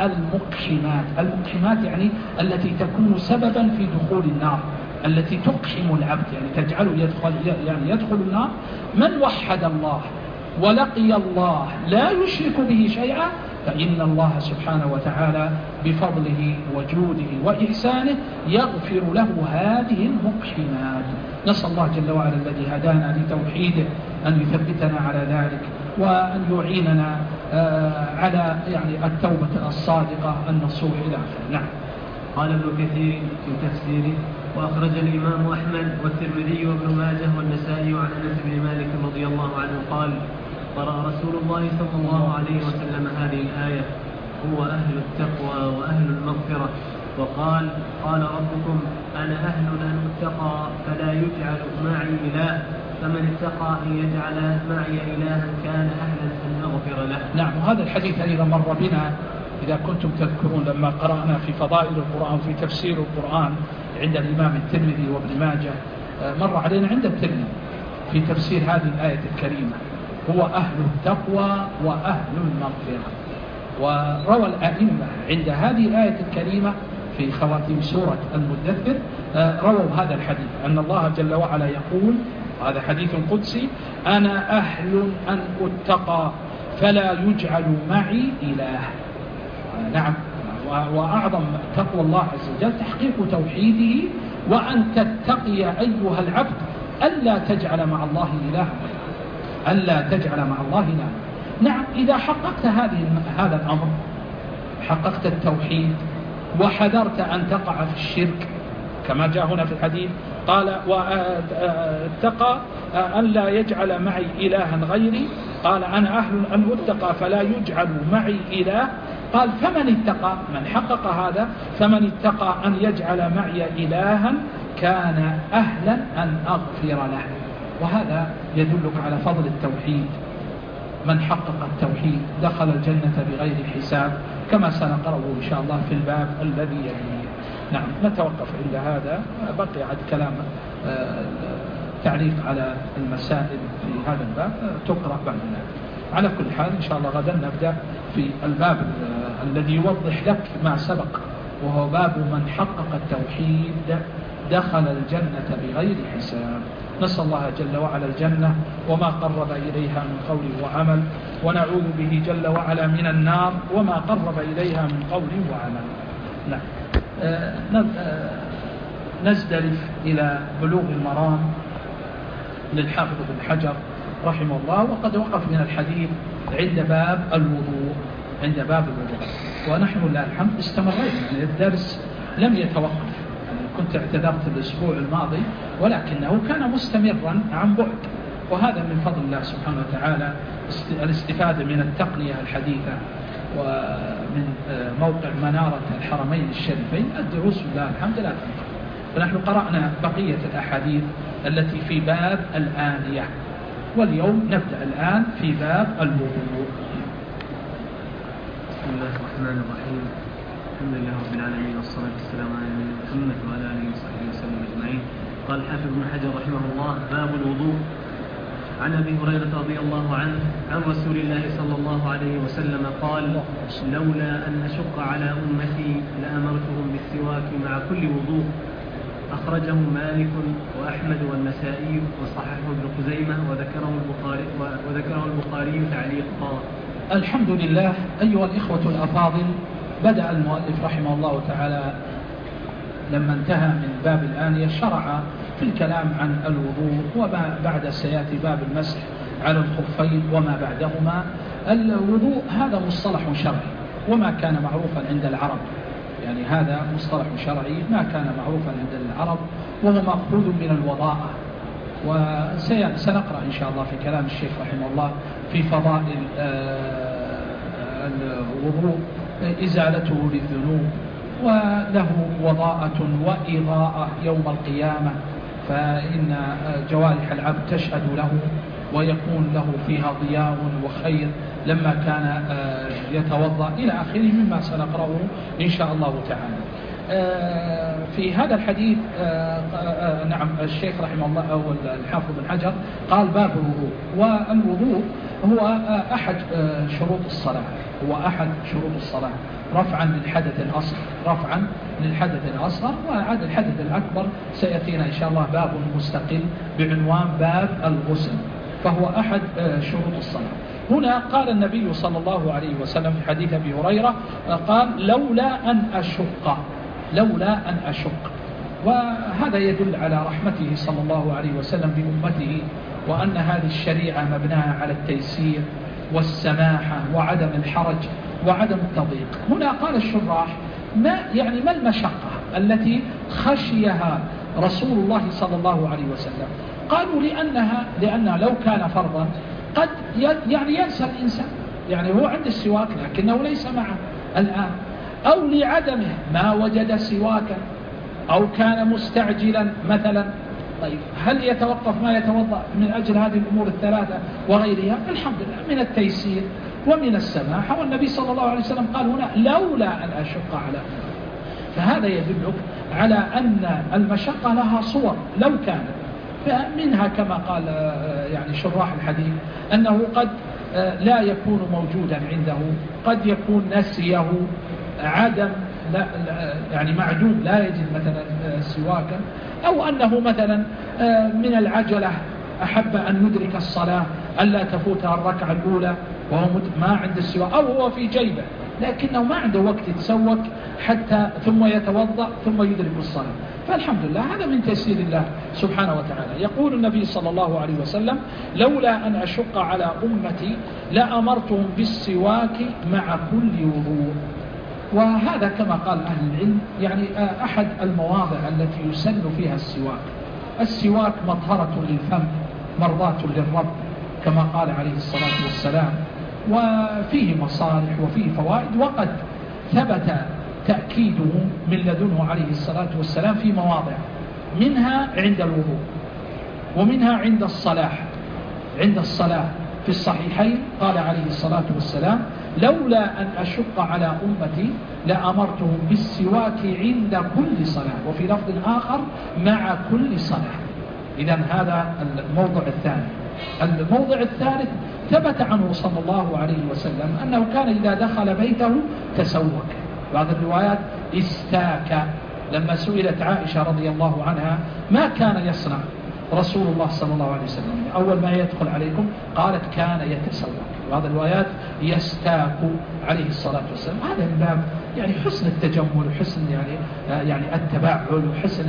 المقحمات يعني التي تكون سببا في دخول النار، التي تقحم العبد يعني تجعله يدخل النار. من وحد الله ولقي الله لا يشرك به شيئا فإن الله سبحانه وتعالى بفضله وجوده وإحسانه يغفر له هذه المقحمات. نسأل الله جل وعلا الذي هدانا لتوحيده أن يثبتنا على ذلك، وأن يعيننا على يعني التوبة الصادقة النصوح إلى آخره. نعم. قال ابن كثير في تفسيره: وأخرج الإمام أحمد والترمذي وابن ماجه والنسائي عن أنس بن مالك رضي الله عنه قال: قرأ رسول الله صلى الله عليه وسلم هذه الآية: هو أهل التقوى وأهل المغفرة. وقال: قال ربكم: أنا أهل أن أتقى فلا يجعل معي إله، فمن اتقى أن يجعل معي إلها كان أهلا أن أغفر له. نعم. وهذا الحديث أيضا مر بنا إذا كنتم تذكرون لما قرأنا في فضائل القرآن في تفسير القرآن عند الإمام الترمذي وابن ماجه، مر علينا عند الترمذي في تفسير هذه الآية الكريمة: هو أهل التقوى وأهل المغفرة. وروى الأئمة عند هذه الآية الكريمة في خواتيم سورة المدثر رووا هذا الحديث، أن الله جل وعلا يقول، هذا حديث قدسي: أنا أهل أن أتقى فلا يجعل معي إله. نعم. وأعظم تقوى الله عز وجل تحقيق توحيده، وأن تتقي أيها العبد ألا تجعل مع الله إله غيره، ألا تجعل مع الله إله. نعم. إذا حققت هذا الأمر، حققت التوحيد وحذرت أن تقع في الشرك كما جاء هنا في الحديث، قال: واتقى أن لا يجعل معي إلها غيري. قال: أنا أهل أن أتقى فلا يجعل معي إله. قال: فمن اتقى، من حقق هذا، فمن اتقى أن يجعل معي إلها كان أهلا أن أغفر له. وهذا يدلك على فضل التوحيد. من حقق التوحيد دخل الجنة بغير حساب، كما سنقرأه إن شاء الله في الباب الذي يليه. نعم. نتوقف عند هذا، بقي عد كلام تعليق على المسائل في هذا الباب تقرأ بعد ذلك. على كل حال إن شاء الله غدا نبدأ في الباب الذي يوضح لك ما سبق، وهو باب من حقق التوحيد دخل الجنة بغير حساب. نسأل الله جل وعلا الجنة وما قرب إليها من قول وعمل، ونعوذ به جل وعلا من النار وما قرب إليها من قول وعمل. نعم. نزدلف إلى بلوغ المرام للحافظ بن حجر رحمه الله، وقد وقف من الحديث عند باب الوضوء، عند باب الوضوء. ونحن لله الحمد استمرينا، يعني الدرس لم يتوقف. كنت اعتذرت الأسبوع الماضي، ولكنه كان مستمرا عن بعد، وهذا من فضل الله سبحانه وتعالى، الاستفادة من التقنية الحديثة ومن موقع منارة الحرمين الشريفين. الدروس لله الحمد لا تنقطع. فنحن قرأنا بقية الأحاديث التي في باب الآنية، واليوم نبدأ الآن في باب الوضوء. بسم الله الرحمن الرحيم. الحمد لله رب العالمين، والصلاة والسلام على نبينا محمد وعلى آله وصحبه وسلم أجمعين. قال الحافظ ابن حجر رحمه الله: باب الوضوء. عن أبي هريرة رضي الله عنه عن رسول الله صلى الله عليه وسلم قال: لولا أن أشق على أمتي لأمرتهم بالسواك مع كل وضوء. أخرجه مالك وأحمد والنسائي وصححه ابن خزيمة وذكره البخاري تعليقا. الحمد لله. أيها الإخوة الأفاضل، بدأ المؤلف رحمه الله تعالى لما انتهى من باب الآنية شرع في الكلام عن الوضوء، وما بعد سيأتي باب المسح على الخفين وما بعدهما. الوضوء هذا مصطلح شرعي وما كان معروفا عند العرب، يعني هذا مصطلح شرعي ما كان معروفا عند العرب، وهو مأخوذ من الوضاءة. وسنقرأ إن شاء الله في كلام الشيخ رحمه الله في فضائل الوضوء إزالته للذنوب، وله وضاءة وإضاءة يوم القيامة، فإن جوارح العبد تشهد له ويكون له فيها ضياء وخير لما كان يتوضأ إلى آخره مما سنقرأه إن شاء الله تعالى. في هذا الحديث نعم الشيخ رحمه الله أو الحافظ بن حجر قال باب الوضوء، والوضوء هو أحد شروط الصلاة، هو أحد شروط الصلاة رفعا للحدث الأصغر، وعاد الحدث الأكبر سيأتينا إن شاء الله باب مستقل بعنوان باب الغسل، فهو أحد شروط الصلاة. هنا قال النبي صلى الله عليه وسلم في حديث أبي هريرة قال لولا أن أشق، وهذا يدل على رحمته صلى الله عليه وسلم بأمته، وأن هذه الشريعة مبناها على التيسير والسماحة وعدم الحرج وعدم التضييق. هنا قال الشراح ما المشقة التي خشيها رسول الله صلى الله عليه وسلم؟ قالوا لأنها لو كان فرضا قد ينسى الإنسان، هو عند السواك لكنه ليس معه الآن، أو لعدمه ما وجد سواكا، أو كان مستعجلا مثلا. طيب هل يتوقف ما يتوضأ من أجل هذه الأمور الثلاثة وغيرها؟ الحمد لله من التيسير ومن السماحة، والنبي صلى الله عليه وسلم قال هنا لولا أن أشق على أمتي، فهذا يدلك على أن المشقة لها صور لو كانت، فمنها كما قال شراح الحديث أنه قد لا يكون موجودا عنده، قد يكون نسيه، عدم معدوم لا يجد مثلا سواكا، أو أنه مثلا من العجلة أحب أن يدرك الصلاة ألا تفوتها الركعة الأولى وهو ما عند السواك، أو هو في جيبه لكنه ما عنده وقت يتسوك حتى ثم يتوضأ ثم يدرك الصلاة. فالحمد لله هذا من تيسير الله سبحانه وتعالى. يقول النبي صلى الله عليه وسلم لولا أن أشق على أمتي لأمرتهم بالسواك مع كل وضوء. وهذا كما قال أهل العلم أحد المواضع التي يسن فيها السواك مطهرة للفم مرضاة للرب كما قال عليه الصلاة والسلام، وفيه مصالح وفيه فوائد، وقد ثبت تأكيده من لدنه عليه الصلاة والسلام في مواضع، منها عند الوضوء، ومنها عند الصلاة في الصحيحين قال عليه الصلاة والسلام لولا أن أشق على أمتي لأمرتهم بالسواك عند كل صلاة، وفي لفظ آخر مع كل صلاة. إذن هذا الموضع الثاني. الموضع الثالث ثبت عنه صلى الله عليه وسلم أنه كان إذا دخل بيته تسوك، بعض الروايات استاك. لما سئلت عائشة رضي الله عنها ما كان يصنع رسول الله صلى الله عليه وسلم أول ما يدخل عليكم، قالت كان يتسوك، بعض الروايات يستاك عليه الصلاة والسلام. هذا من باب حسن التجمل وحسن التباعد، وحسن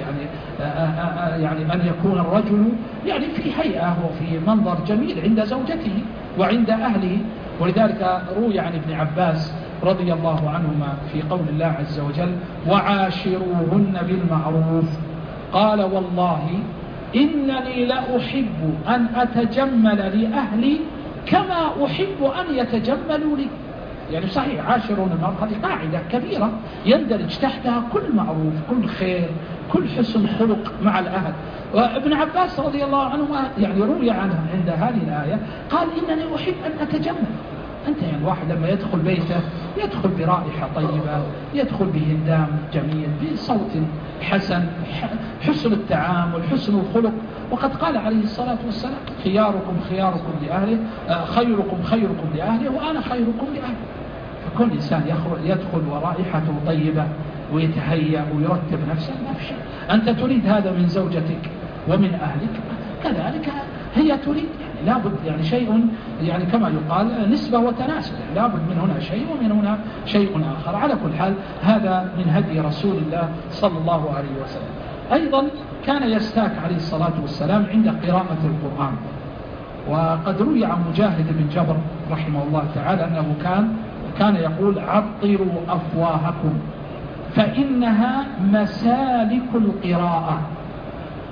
أن يكون الرجل في هيئة وفي منظر جميل عند زوجته وعند أهله. ولذلك روي عن ابن عباس رضي الله عنهما في قول الله عز وجل وعاشروهن بالمعروف، قال والله إنني لأحب أن أتجمل لأهلي كما أحب أن يتجملوا لي. صحيح عاشرون المرأة هذه قاعدة كبيرة يندرج تحتها كل معروف، كل خير، كل حسن خلق مع الأهل. وابن عباس رضي الله عنهما روي عنه عند هذه الآية قال إنني أحب أن أتجمل. أنت الواحد لما يدخل بيته يدخل برائحة طيبة، يدخل بهندام جميل، بصوت حسن، حسن التعامل، حسن الخلق. وقد قال عليه الصلاة والسلام خياركم خياركم لأهله، خيركم خيركم لأهله، وأنا خيركم لأهله. فكل إنسان يدخل ورائحته طيبة ويتهيأ ويرتب نفسه، ما في شيء. أنت تريد هذا من زوجتك ومن أهلك، كذلك هي تريد. لابد شيء كما يقال نسبة وتناسب، لابد من هنا شيء ومن هنا شيء آخر. على كل حال هذا من هدي رسول الله صلى الله عليه وسلم. أيضا كان يستاك عليه الصلاة والسلام عند قراءة القرآن، وقد روي عن مجاهد بن جبر رحمه الله تعالى أنه كان يقول عطروا أفواهكم فإنها مسالك القراءة.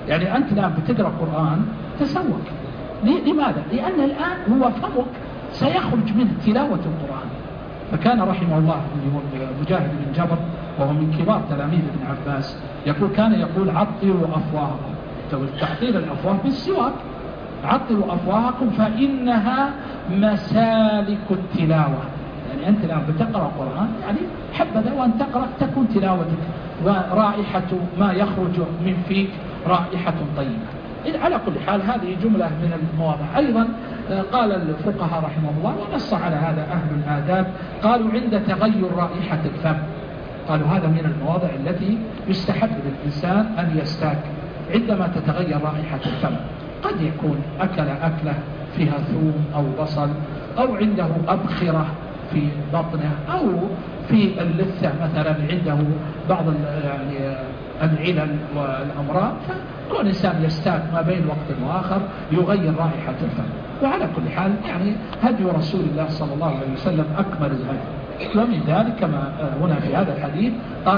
يعني أنت الآن بتقرأ قرآن تسوق. لماذا؟ لأن الآن هو فمك سيخرج منه تلاوة القرآن. فكان رحمه الله مجاهد بن جبر وهو من كبار تلاميذ ابن عباس كان يقول عطروا أفواهكم. تعطير الأفواه بالسواك. عطروا أفواهكم فإنها مسالك التلاوة. يعني أنت الآن بتقرأ قرآن يعني حبذا وأن تقرأ تكون تلاوتك ورائحة ما يخرج من فيك رائحة طيبة. على كل حال هذه جملة من المواضع. أيضا قال الفقهاء رحمه الله ونص على هذا أهل الآداب قالوا عند تغير رائحة الفم، قالوا هذا من المواضع التي يستحب للإنسان أن يستاك عندما تتغير رائحة الفم. قد يكون أكل أكلة فيها ثوم أو بصل أو عنده أبخرة في بطنه أو في اللثة مثلا عنده بعض يعني العلل والأمراض، فكل إنسان يستاك ما بين وقت وآخر يغير رائحة الفم. وعلى كل حال يعني هدي رسول الله صلى الله عليه وسلم أكمل الهدي. ومن ذلك كما هنا في هذا الحديث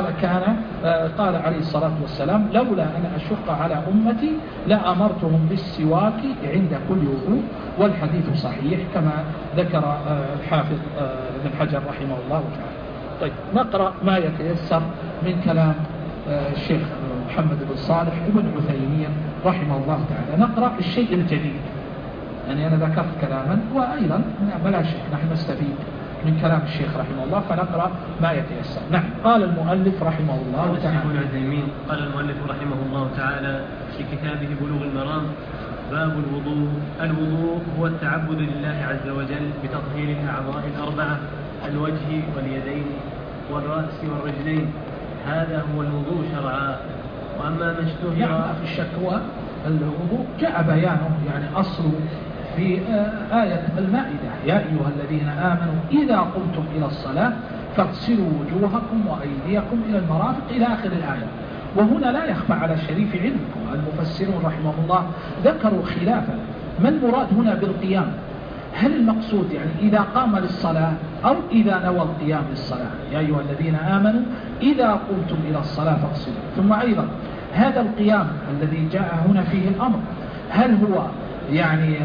قال عليه الصلاة والسلام لولا أن أشق على أمتي لأمرتهم بالسواك عند كل وضوء. والحديث صحيح كما ذكر الحافظ ابن حجر رحمه الله تعالى. طيب نقرأ ما يتيسر من كلام الشيخ محمد بن صالح ابن عثيمين رحمه الله تعالى. نقرأ الشيء الجديد، يعني أنا ذكرت كلاما وأيضا بلا شك نحن نستفيد من كلام الشيخ رحمه الله فنقرأ ما يتيسر. نعم. قال المؤلف رحمه الله تعالى قال المؤلف رحمه الله تعالى في كتابه بلوغ المرام باب الوضوء. الوضوء هو التعبد لله عز وجل بتطهير الأعضاء الأربعة الوجه واليدين والرأس والرجلين، هذا هو الوضوء شرعا. وأما ما اشتهر يعني في الشك هو الوضوء جاء بيانه يعني أصله في آية المائدة يا أيها الذين آمنوا إذا قمتم إلى الصلاة فاغسلوا وجوهكم وأيديكم إلى المرافق إلى آخر الآية. وهنا لا يخفى على شريف علمكم المفسرون رحمه الله ذكروا خلافا ما المراد هنا بالقيام. هل المقصود يعني إذا قام للصلاة أو إذا نوى القيام للصلاة؟ يا أيها الذين آمنوا إذا قمتم إلى الصلاة فاغسلوا. ثم أيضا هذا القيام الذي جاء هنا فيه الأمر هل هو يعني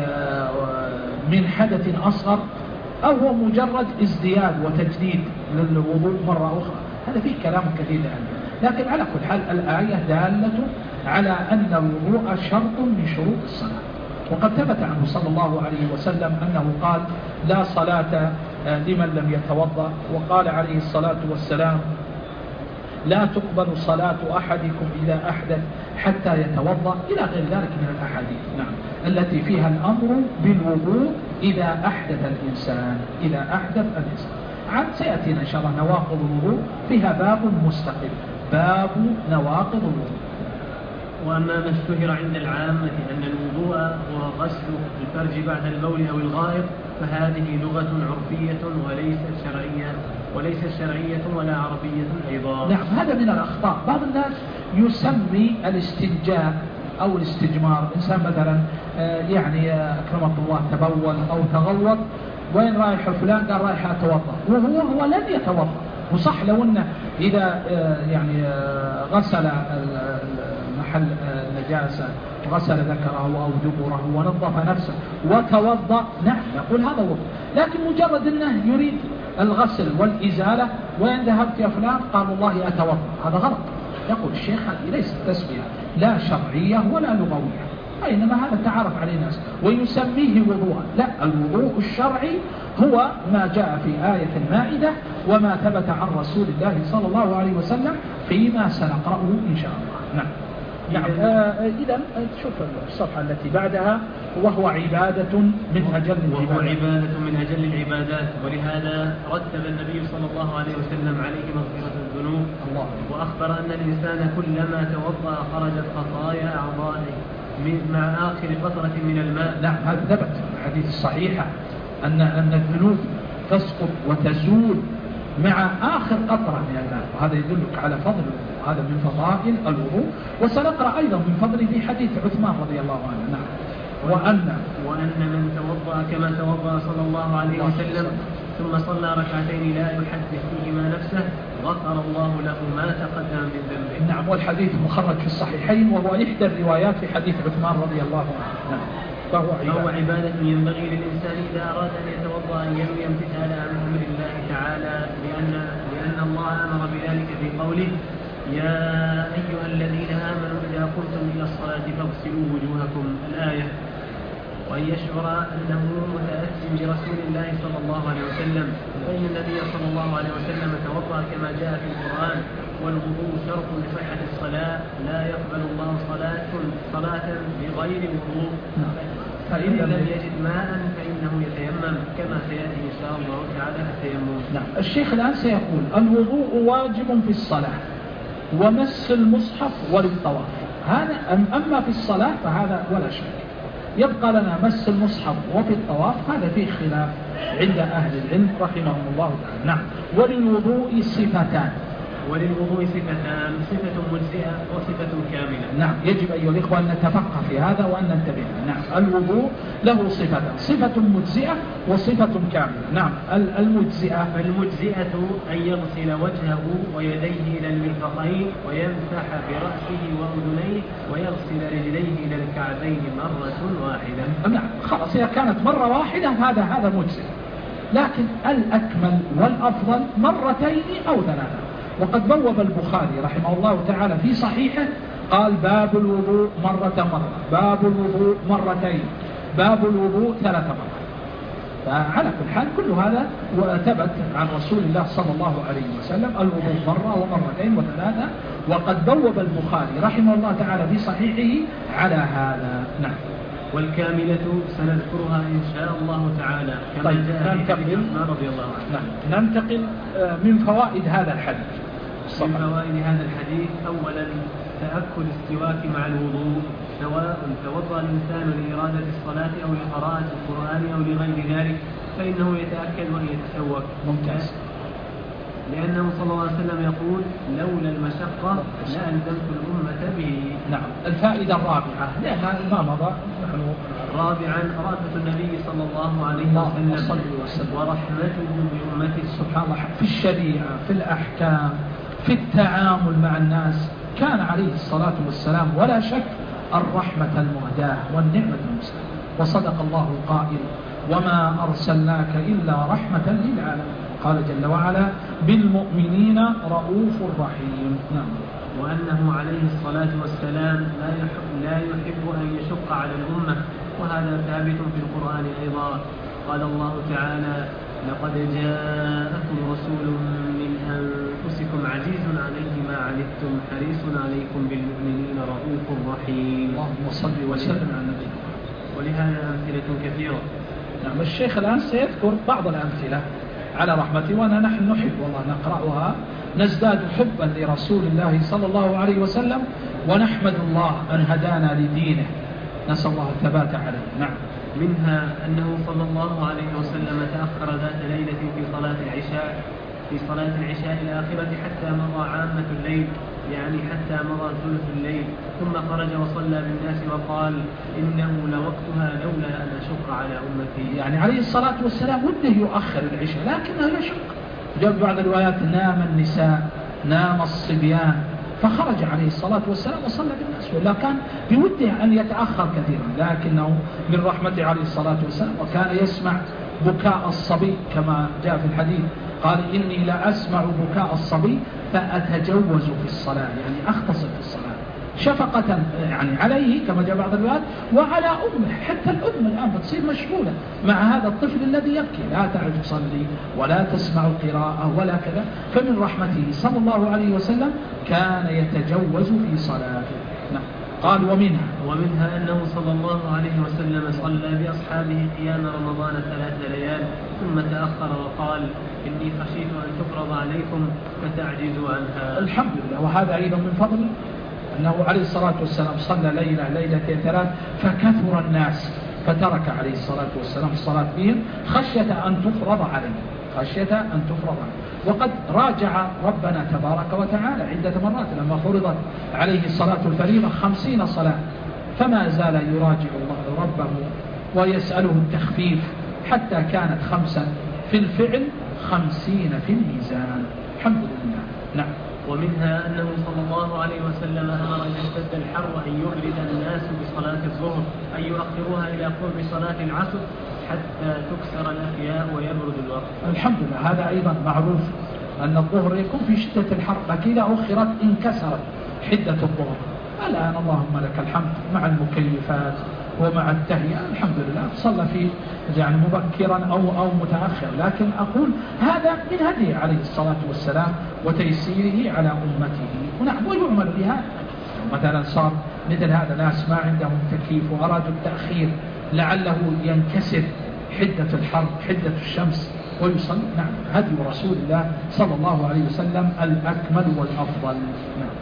من حدث أصغر أو هو مجرد ازدياد وتجديد للوضوء مرة أخرى؟ هذا فيه كلام كثير عنه. لكن على كل حال الآية دالة على أن الوضوء شرط من شروط الصلاة. وقد ثبت عنه صلى الله عليه وسلم أنه قال لا صلاة لمن لم يتوضأ. وقال عليه الصلاة والسلام لا تقبل صلاة أحدكم إذا أحدث حتى يتوضأ إلى غير ذلك من الأحاديث نعم التي فيها الأمر بالوضوء إذا أحدث الإنسان. عاد سيأتينا إن شاء الله نواقض الوضوء فيها باب مستقل، باب نواقض الوضوء. وأما ما اشتهر عند العامة أن الوضوء هو غسل الفرج بعد البول أو الغائط فهذه لغة عرفية وليست شرعية ولا عربية أيضا. نعم هذا من الأخطاء. بعض الناس يسمي الاستنجاء أو الاستجمار إنسان مثلا يعني أكرمك الله تبول أو تغوط وين رايح فلان قال رايح أتوضأ وهو لن يتوضأ. وصح لو أنه إذا يعني غسل محل نجاسة غسل ذكره أو دبره ونظف نفسه وتوضأ نعم نقول هذا وضوء. لكن مجرد أنه يريد الغسل والإزالة وين ذهبت يا فلان قال والله أتوضأ هذا غلط. يقول الشيخ هذه ليست تسمية لا شرعية ولا لغوية إنما هذا تعرف عليه الناس ويسميه وضوءا. لا الوضوء الشرعي هو ما جاء في آية المائدة وما ثبت عن رسول الله صلى الله عليه وسلم فيما سنقرأه إن شاء الله. نعم إذا شوف الصفحة التي بعدها وهو عبادة من أجل العبادات ولهذا رتب النبي صلى الله عليه وسلم عليه مغفرة الذنوب وأخبر أن الإنسان كلما توضأ خرجت خطايا أعضائه مع آخر قطرة من الماء. نعم هذا ثبت في الحديث الصحيحة أن الذنوب تسقط وتزول مع آخر قطرة من الماء وهذا يدلك على فضل الوضوء. هذا من فضائل الوضوء. وسنقرأ أيضا من فضله في حديث عثمان رضي الله عنه. نعم وأن من توضأ كما توضأ صلى الله عليه وسلم ثم صلى ركعتين لا يحدث فيهما نفسه غفر الله له ما تقدم من ذنبه. نعم نعم، والحديث مخرج في الصحيحين، وهو إحدى الروايات في حديث عثمان رضي الله عنه. نعم. فهو عبادة ينبغي للإنسان إذا أراد أن يتوضأ أن ينوي امتثالا عن أمر الله تعالى، لأن الله أمر بذلك في قوله: يا أيها الذين آمنوا إذا قمتم إلى الصلاة فاغسلوا وجوهكم، الآية. وأن يشعر أنه متأسٍ برسول الله صلى الله عليه وسلم، فإن النبي صلى الله عليه وسلم توضأ كما جاء في القرآن: والوضوء شرط لصحة الصلاة، لا يقبل الله صلاة بغير وضوء، فإن لم يجد ماء فإنه يتيمم، كما سيأتي إن شاء الله تعالى التيمم. نعم. الشيخ الآن سيقول: الوضوء واجب في الصلاة، ومس المصحف وللطواف. هذا أما في الصلاة فهذا ولا شك. يبقى لنا مس المصحف وفي الطواف، هذا فيه خلاف عند أهل العلم رحمهم الله تعالى. نعم. وللوضوء صفتان. صفة مجزئة وصفة كاملة. نعم، يجب أيها الإخوة أن نتفقه في هذا وأن ننتبه. نعم، الوضوء له صفتان: صفة مجزئة وصفة كاملة. نعم. المجزئة أن يغسل وجهه ويديه إلى المرفقين، ويمسح برأسه وأذنيه، ويغسل رجليه إلى الكعبين مرة واحدة. نعم، خلاص، إذا كانت مرة واحدة هذا مجزئ، لكن الأكمل والأفضل مرتين أو ثلاثة. وقد بوب البخاري رحمه الله تعالى في صحيحه قال: باب الوضوء مرة، باب الوضوء مرتين، باب الوضوء 3 مرات. فعلى كل حال كل هذا وثبت عن رسول الله صلى الله عليه وسلم: الوضوء مرة ومرتين وثلاثة. وقد بوب البخاري رحمه الله تعالى في صحيحه على هذا. نعم. والكاملة سنذكرها إن شاء الله تعالى كما جاء في حديث عثمان رضي الله عنه. نعم. ننتقل من فوائد هذا الحديث. من فوائد هذا الحديث: أولا تأكد السواك مع الوضوء، سواء توضأ الإنسان لإرادة الصلاة أو لقراءة القرآن أو لغير ذلك، فإنه يتأكد وأن يتسوك. ممتاز. لأنه صلى الله عليه وسلم يقول: لولا المشقة لألزمت الأمة به. نعم. الفائدة الرابعة، لأنها ما مضى نحن. رابعا رأفة النبي صلى الله عليه وسلم ورحمته بأمته. سبحان الله، في الشريعة، في الأحكام، في التعامل مع الناس، كان عليه الصلاة والسلام ولا شك الرحمة المهداة والنعمة المسلمة. وصدق الله القائل: وما أرسلناك إلا رحمة للعالمين. قال جل وعلا: بالمؤمنين رؤوف رحيم. نعم. وأنه عليه الصلاة والسلام لا يحب أن يشق على الأمة، وهذا ثابت في القرآن أيضا. قال الله تعالى: لقد جاءكم رسول من أنفسكم عزيز عليه ما عنتم حريص عليكم بالمؤمنين رؤوف رحيم. اللهم صل وسلم على النبي. ولهذا أمثلة كثيرة. نعم. الشيخ الآن سيذكر بعض الأمثلة على رحمته، نحن نحب والله نقرأها، نزداد حبا لرسول الله صلى الله عليه وسلم، ونحمد الله أن هدانا لدينه، نسأل الله الثبات عليه. نعم. منها أنه صلى الله عليه وسلم تأخر ذات ليلة في صلاة العشاء الآخرة حتى مضى عامة الليل، يعني حتى مضى ثلث الليل، ثم خرج وصلى بالناس وقال: إنه لوقتها لولا أن أشق على أمتي. يعني عليه الصلاة والسلام وده يؤخر العشاء لكنه يشق. جاء بعض الروايات: نام النساء، نام الصبيان، فخرج عليه الصلاة والسلام وصلى بالناس، ولا كان بوده أن يتأخر كثيرا، لكنه من رحمته عليه الصلاة والسلام. وكان يسمع بكاء الصبي كما جاء في الحديث، قال: إني لا أسمع بكاء الصبي فأتجوز في الصلاة، يعني أختصر في الصلاة شفقة يعني عليه كما جاء بعض الروايات، وعلى أمه. حتى الأم الآن بتصير مشغولة مع هذا الطفل الذي يبكي، لا تعرف تصلي ولا تسمع قراءة ولا كذا. فمن رحمته صلى الله عليه وسلم كان يتجوز في صلاته. نعم. قال: ومنها أنه صلى الله عليه وسلم صلى بأصحابه قيام رمضان 3 ليال، ثم تأخر وقال: إني خشيت أن تفرض عليكم فتعجزوا عنها. الحمد لله. وهذا أيضا من فضل أنه عليه الصلاة والسلام صلى ليلة 3 فكثر الناس، فترك عليه الصلاة والسلام الصلاة بهم خشية أن تفرض عليه. وقد راجع ربنا تبارك وتعالى عدة مرات لما فرضت عليه الصلاة الفريضة 50 صلاة، فما زال يراجع الله ربه ويسأله التخفيف، حتى كانت 5 في الفعل 50 في الميزان. الحمد لله. نعم. ومنها أنه صلى الله عليه وسلم أمر إذا اشتد الحر أن يبرد الناس بصلاة الظهر، أن يؤخروها إلى قرب صلاة العصر حتى تكسر الأحياء ويبرد الوقت. الحمد لله، هذا أيضا معروف أن الظهر يكون في شدة الحر، لكن إذا أخرت انكسرت حدة الظهر. الآن اللهم لك الحمد مع المكيفات ومع التهيئة الحمد لله صلى فيه يعني مبكرا أو متأخر، لكن أقول هذا من هديه عليه الصلاة والسلام وتيسيره على أمته، ونعم ويعمل بها. مثلا صار مثل هذا ناس ما عندهم تكييف وأرادوا التأخير لعله ينكسر حدة الحر حدة الشمس ويصل. نعم، هدي رسول الله صلى الله عليه وسلم الأكمل والأفضل. نعم.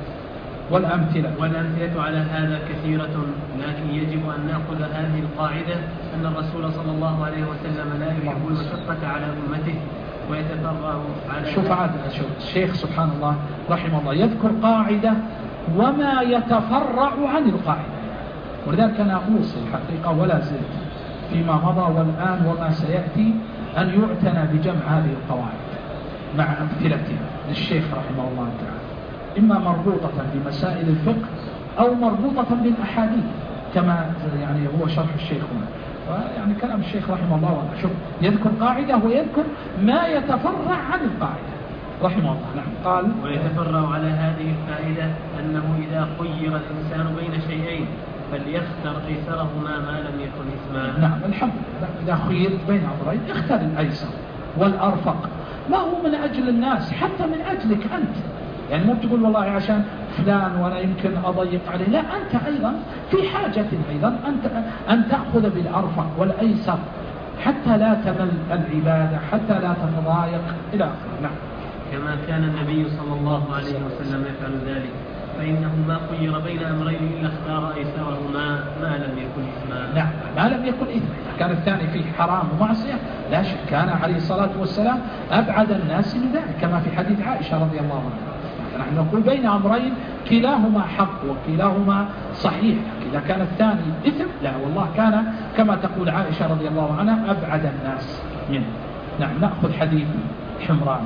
والأمثلة على هذا كثيرة، لكن يجب أن نأخذ هذه القاعدة أن الرسول صلى الله عليه وسلم لا يحب المشقة على أمته ويتفرع على. شوف الشيخ سبحان الله رحمه الله يذكر قاعدة وما يتفرع عن القاعدة، ولذلك أنا أوصي الحقيقة ولا زلت فيما مضى والآن وما سيأتي أن يعتنى بجمع هذه القواعد مع أمثلتها للشيخ رحمه الله تعالى، إما مربوطة بمسائل الفقه أو مربوطة بالأحاديث كما يعني هو شرح الشيخ هنا. ويعني كلام الشيخ رحمه الله شوف يذكر قاعدة ويذكر ما يتفرع عن القاعدة رحمه الله. نعم. قال ويتفرع على هذه الفائدة أنه إذا خير الإنسان بين شيئين فليختر أيسرهما ما لم يكن إثما. نعم الحمد لله، إذا خير بين أمرين اختر الأيسر والأرفق، ما هو من أجل الناس حتى من أجلك أنت، يعني مو بتقول والله عشان فلان وأنا يمكن أضيق عليه، لا أنت أيضا في حاجة أيضا أن تأخذ بالأرفق والأيسر حتى لا تمل العبادة حتى لا تتضايق إلى آخره. نعم. كما كان النبي صلى الله عليه وسلم يفعل ذلك، فإنه ما خير بين أمرين إلا اختار أيسرهما ما لم يكن إثما. نعم، ما لم يكن إثما. كان الثاني فيه حرام ومعصية لا شك كان عليه الصلاة والسلام أبعد الناس من ذلك، كما في حديث عائشة رضي الله عنها. نحن نقول بين أمرين كلاهما حق وكلاهما صحيح، إذا كان الثاني إثم لا والله كان كما تقول عائشة رضي الله عنها أبعد الناس منه. نعم. نأخذ حديث حمران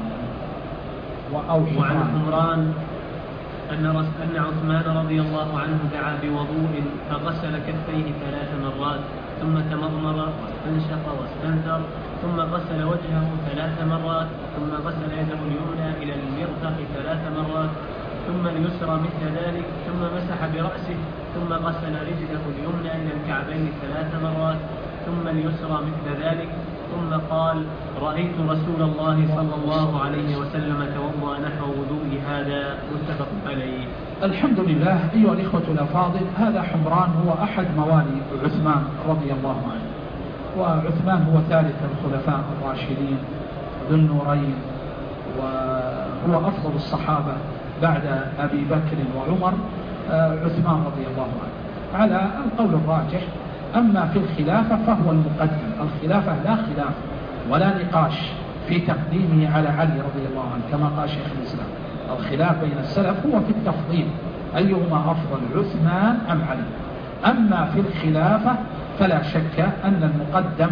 وعن حمران أن عثمان رضي الله عنه دعا بوضوء فغسل كفيه 3 مرات ثم تمضمض واستنشق واستنثر ثم غسل وجهه 3 مرات ثم غسل يده اليمنى إلى المرفق 3 مرات ثم اليسرى مثل ذلك ثم مسح برأسه ثم غسل رجله اليمنى إلى الكعبين 3 مرات ثم اليسرى مثل ذلك ثم قال رأيت رسول الله صلى الله عليه وسلم توضأ نحو وضوء هذا متفق عليه. الحمد لله. أيها الإخوة الأفاضل، هذا حمران هو أحد موالي عثمان رضي الله عنه، وعثمان هو ثالث الخلفاء الراشدين ذو النورين، وهو أفضل الصحابة بعد أبي بكر وعمر عثمان رضي الله عنه على القول الراجح. أما في الخلافة فهو المقدم، الخلافة لا خلاف ولا نقاش في تقديمه على علي رضي الله عنه كما قال شيخ الإسلام. الخلاف بين السلف هو في التفضيل أيهما أفضل عثمان أم علي. أما في الخلافة فلا شك أن المقدم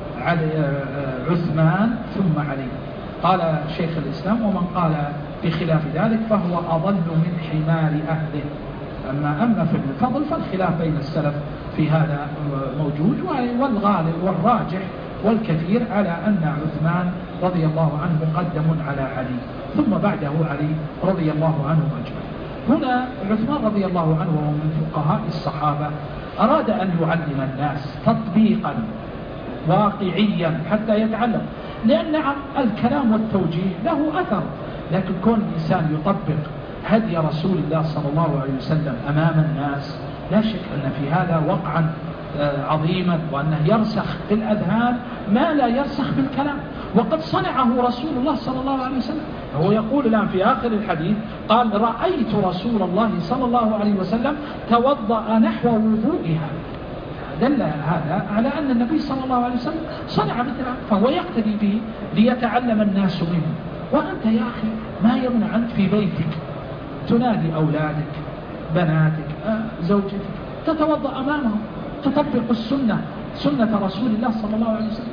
عثمان ثم علي. قال شيخ الإسلام ومن قال بخلاف ذلك فهو أضل من حمار أهله. أما في الفضل فالخلاف بين السلف في هذا موجود، والغالب والراجح والكثير على أن عثمان رضي الله عنه مقدم على علي ثم بعده علي رضي الله عنه أجمعين. هنا عثمان رضي الله عنه وهو من فقهاء الصحابة أراد أن يعلم الناس تطبيقا واقعيا حتى يتعلم، لأن الكلام والتوجيه له أثر، لكن كون الإنسان يطبق هدي رسول الله صلى الله عليه وسلم أمام الناس لا شك أن في هذا وقعا عظيما، وأنه يرسخ في الأذهان ما لا يرسخ في الكلام، وقد صنعه رسول الله صلى الله عليه وسلم. هو يقول الآن في آخر الحديث قال رأيت رسول الله صلى الله عليه وسلم توضأ نحو وضوئها، دل هذا على أن النبي صلى الله عليه وسلم صنع مثله، فهو يقتدي به ليتعلم الناس منه. وأنت يا أخي ما يمنع أنت في بيتك تنادي أولادك بناتك زوجتك تتوضأ أمامهم، تطبق السنة سنة رسول الله صلى الله عليه وسلم.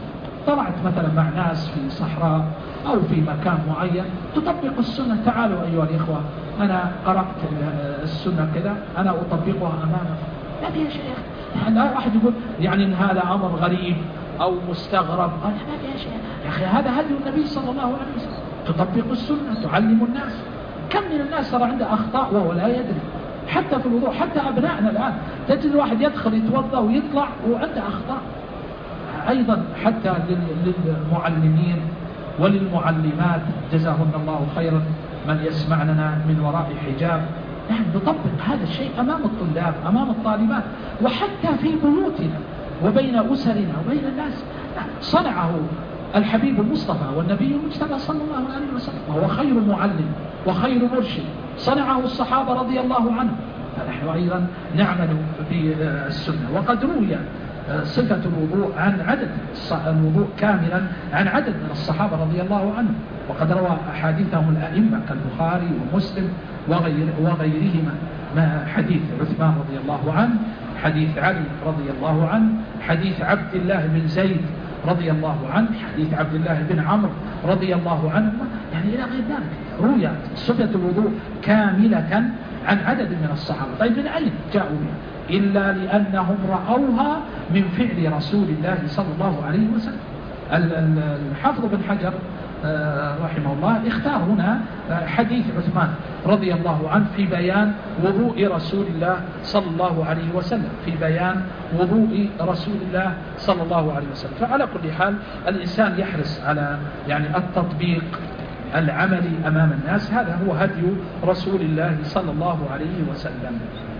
طلعت مثلا مع ناس في صحراء أو في مكان معين تطبق السنة، تعالوا أيها الإخوة أنا قرأت السنة كذا أنا أطبقها أمامك. لا يا شيخ، لا واحد يقول يعني إن هذا أمر غريب أو مستغرب، لا يا شيخ، يا أخي هذا هدي النبي صلى الله عليه وسلم، تطبق السنة تعلم الناس. كم من الناس صار عنده أخطاء وهو لا يدري، حتى في الوضوء، حتى أبنائنا الآن تجد الواحد يدخل يتوضأ ويطلع وعنده أخطاء. أيضا حتى للمعلمين وللمعلمات جزاهن الله خيرا من يسمعننا من وراء حجاب، نحن نطبق هذا الشيء أمام الطلاب أمام الطالبات، وحتى في بيوتنا وبين أسرنا وبين الناس. صنعه الحبيب المصطفى والنبي المجتبى صلى الله عليه وسلم، وهو خير معلم وخير مرشد، صنعه الصحابة رضي الله عنهم، فنحن أيضا نعمل بالسنة. وقد روي صفة الوضوء عن عدد الوضوء كاملا عن عدد من الصحابة رضي الله عنهم، وقد روى أحاديثهم الأئمة كالبخاري ومسلم وغيرهما، ما حديث عثمان رضي الله عنه، حديث علي رضي الله عنه، حديث عبد الله بن زيد رضي الله عنه، حديث عبد الله بن عمرو رضي الله عنه، يعني إلى غير ذلك روي صفة الوضوء كاملة عن عدد من الصحابة. طيب من أين جاءوا بها؟ إلا لأنهم رأوها من فعل رسول الله صلى الله عليه وسلم. الحافظ بن حجر رحمه الله اختار هنا حديث عثمان رضي الله عنه في بيان وضوء رسول الله صلى الله عليه وسلم، في بيان وضوء رسول الله صلى الله عليه وسلم. فعلى كل حال الإنسان يحرص على يعني التطبيق العملي أمام الناس، هذا هو هدي رسول الله صلى الله عليه وسلم.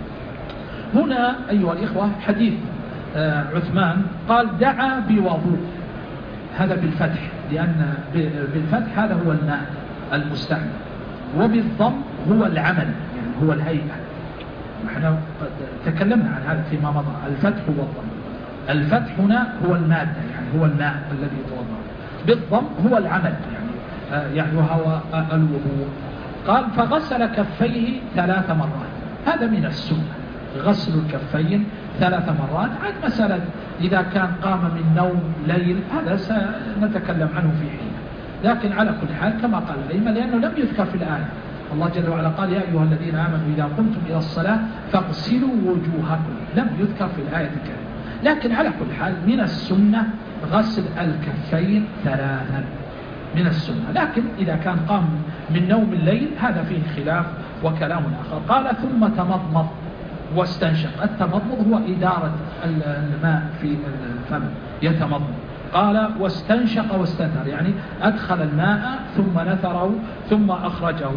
هنا أيها الإخوة حديث عثمان قال دعا بوضوء، هذا بالفتح، لأن بالفتح هذا هو الماء المستعمل، وبالضم هو العمل يعني هو الهيئة. نحن تكلمنا عن هذا فيما مضى، الفتح والضم. الفتح هنا هو المادة يعني هو الماء الذي يتوضأ، بالضم هو العمل يعني وهو الوضوء. قال فغسل كفيه 3 مرات، هذا من السنة غسل الكفين 3 مرات. عن مسألة إذا كان قام من نوم ليل هذا سنتكلم عنه في حين، لكن على كل حال كما قال الأئمة لأنه لم يذكر في الآية. الله جل وعلا قال يا أيها الذين آمنوا إذا قمتم إلى الصلاة فاغسلوا وجوهكم، لم يذكر في الآية الكريمة. لكن على كل حال من السنة غسل الكفين 3 من السنة، لكن إذا كان قام من نوم الليل هذا فيه خلاف وكلام آخر. قال ثم تمضمض واستنشق. التمضمض هو إدارة الماء في الفم، يتمضمض. قال واستنشق واستنثر، يعني أدخل الماء ثم نثره ثم أخرجه.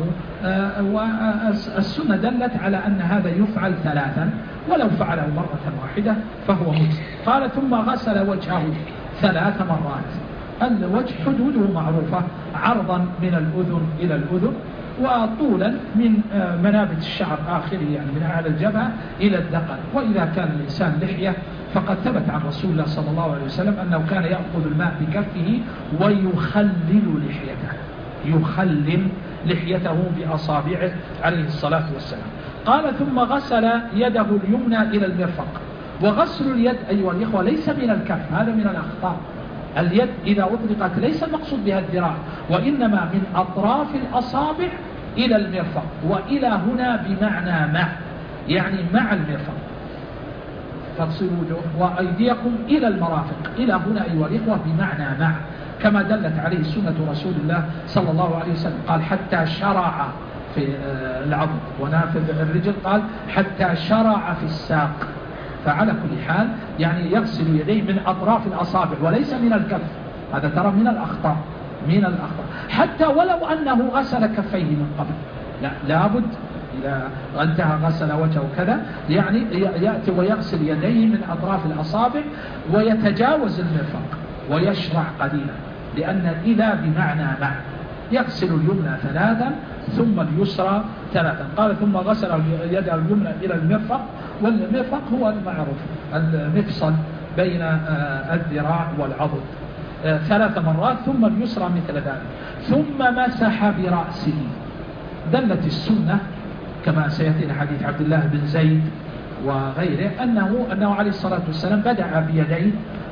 والسنة دلت على أن هذا يفعل 3، ولو فعله مرة واحدة فهو مجزي. قال ثم غسل وجهه 3 مرات. الوجه حدوده معروفة، عرضا من الأذن إلى الأذن، وطولا من منابت الشعر آخره يعني من أعلى الجبهة إلى الذقن. وإذا كان الإنسان لحية فقد ثبت عن رسول الله صلى الله عليه وسلم أنه كان يأخذ الماء بكفه ويخلل لحيته، يخلل لحيته بأصابعه عليه الصلاة والسلام. قال ثم غسل يده اليمنى إلى المرفق. وغسل اليد أيها الإخوة ليس من الكف، هذا من الأخطاء. اليد إذا أطلقت ليس المقصود بها الذراع، وإنما من أطراف الأصابع إلى المرفق، وإلى هنا بمعنى مع، يعني مع المرفق. فاغسلوا وأيديكم إلى المرافق، إلى هنا أيها الإخوة بمعنى مع، كما دلت عليه سنة رسول الله صلى الله عليه وسلم. قال حتى شرع في العضد، ونافذ الرجل قال حتى شرع في الساق. فعلى كل حال يعني يغسل يديه من أطراف الأصابع وليس من الكف، هذا ترى من الأخطاء، من الأخطاء. حتى ولو أنه غسل كفيه من قبل، لا لابد إذا انتهى غسل وجهه كذا يعني يأتي ويغسل يديه من أطراف الأصابع ويتجاوز المرفق ويشرع قليلا، لأن إلى بمعنى مع. يغسل اليمنى 3 ثم اليسرى 3. قال ثم غسل يد اليمنى إلى المرفق، والمرفق هو المعروف المفصل بين الذراع والعضد 3 مرات، ثم اليسرى مثل ذلك، ثم مسح برأسه. دلت السنة كما سيأتينا حديث عبد الله بن زيد وغيره أنه عليه الصلاة والسلام بدأ بيديه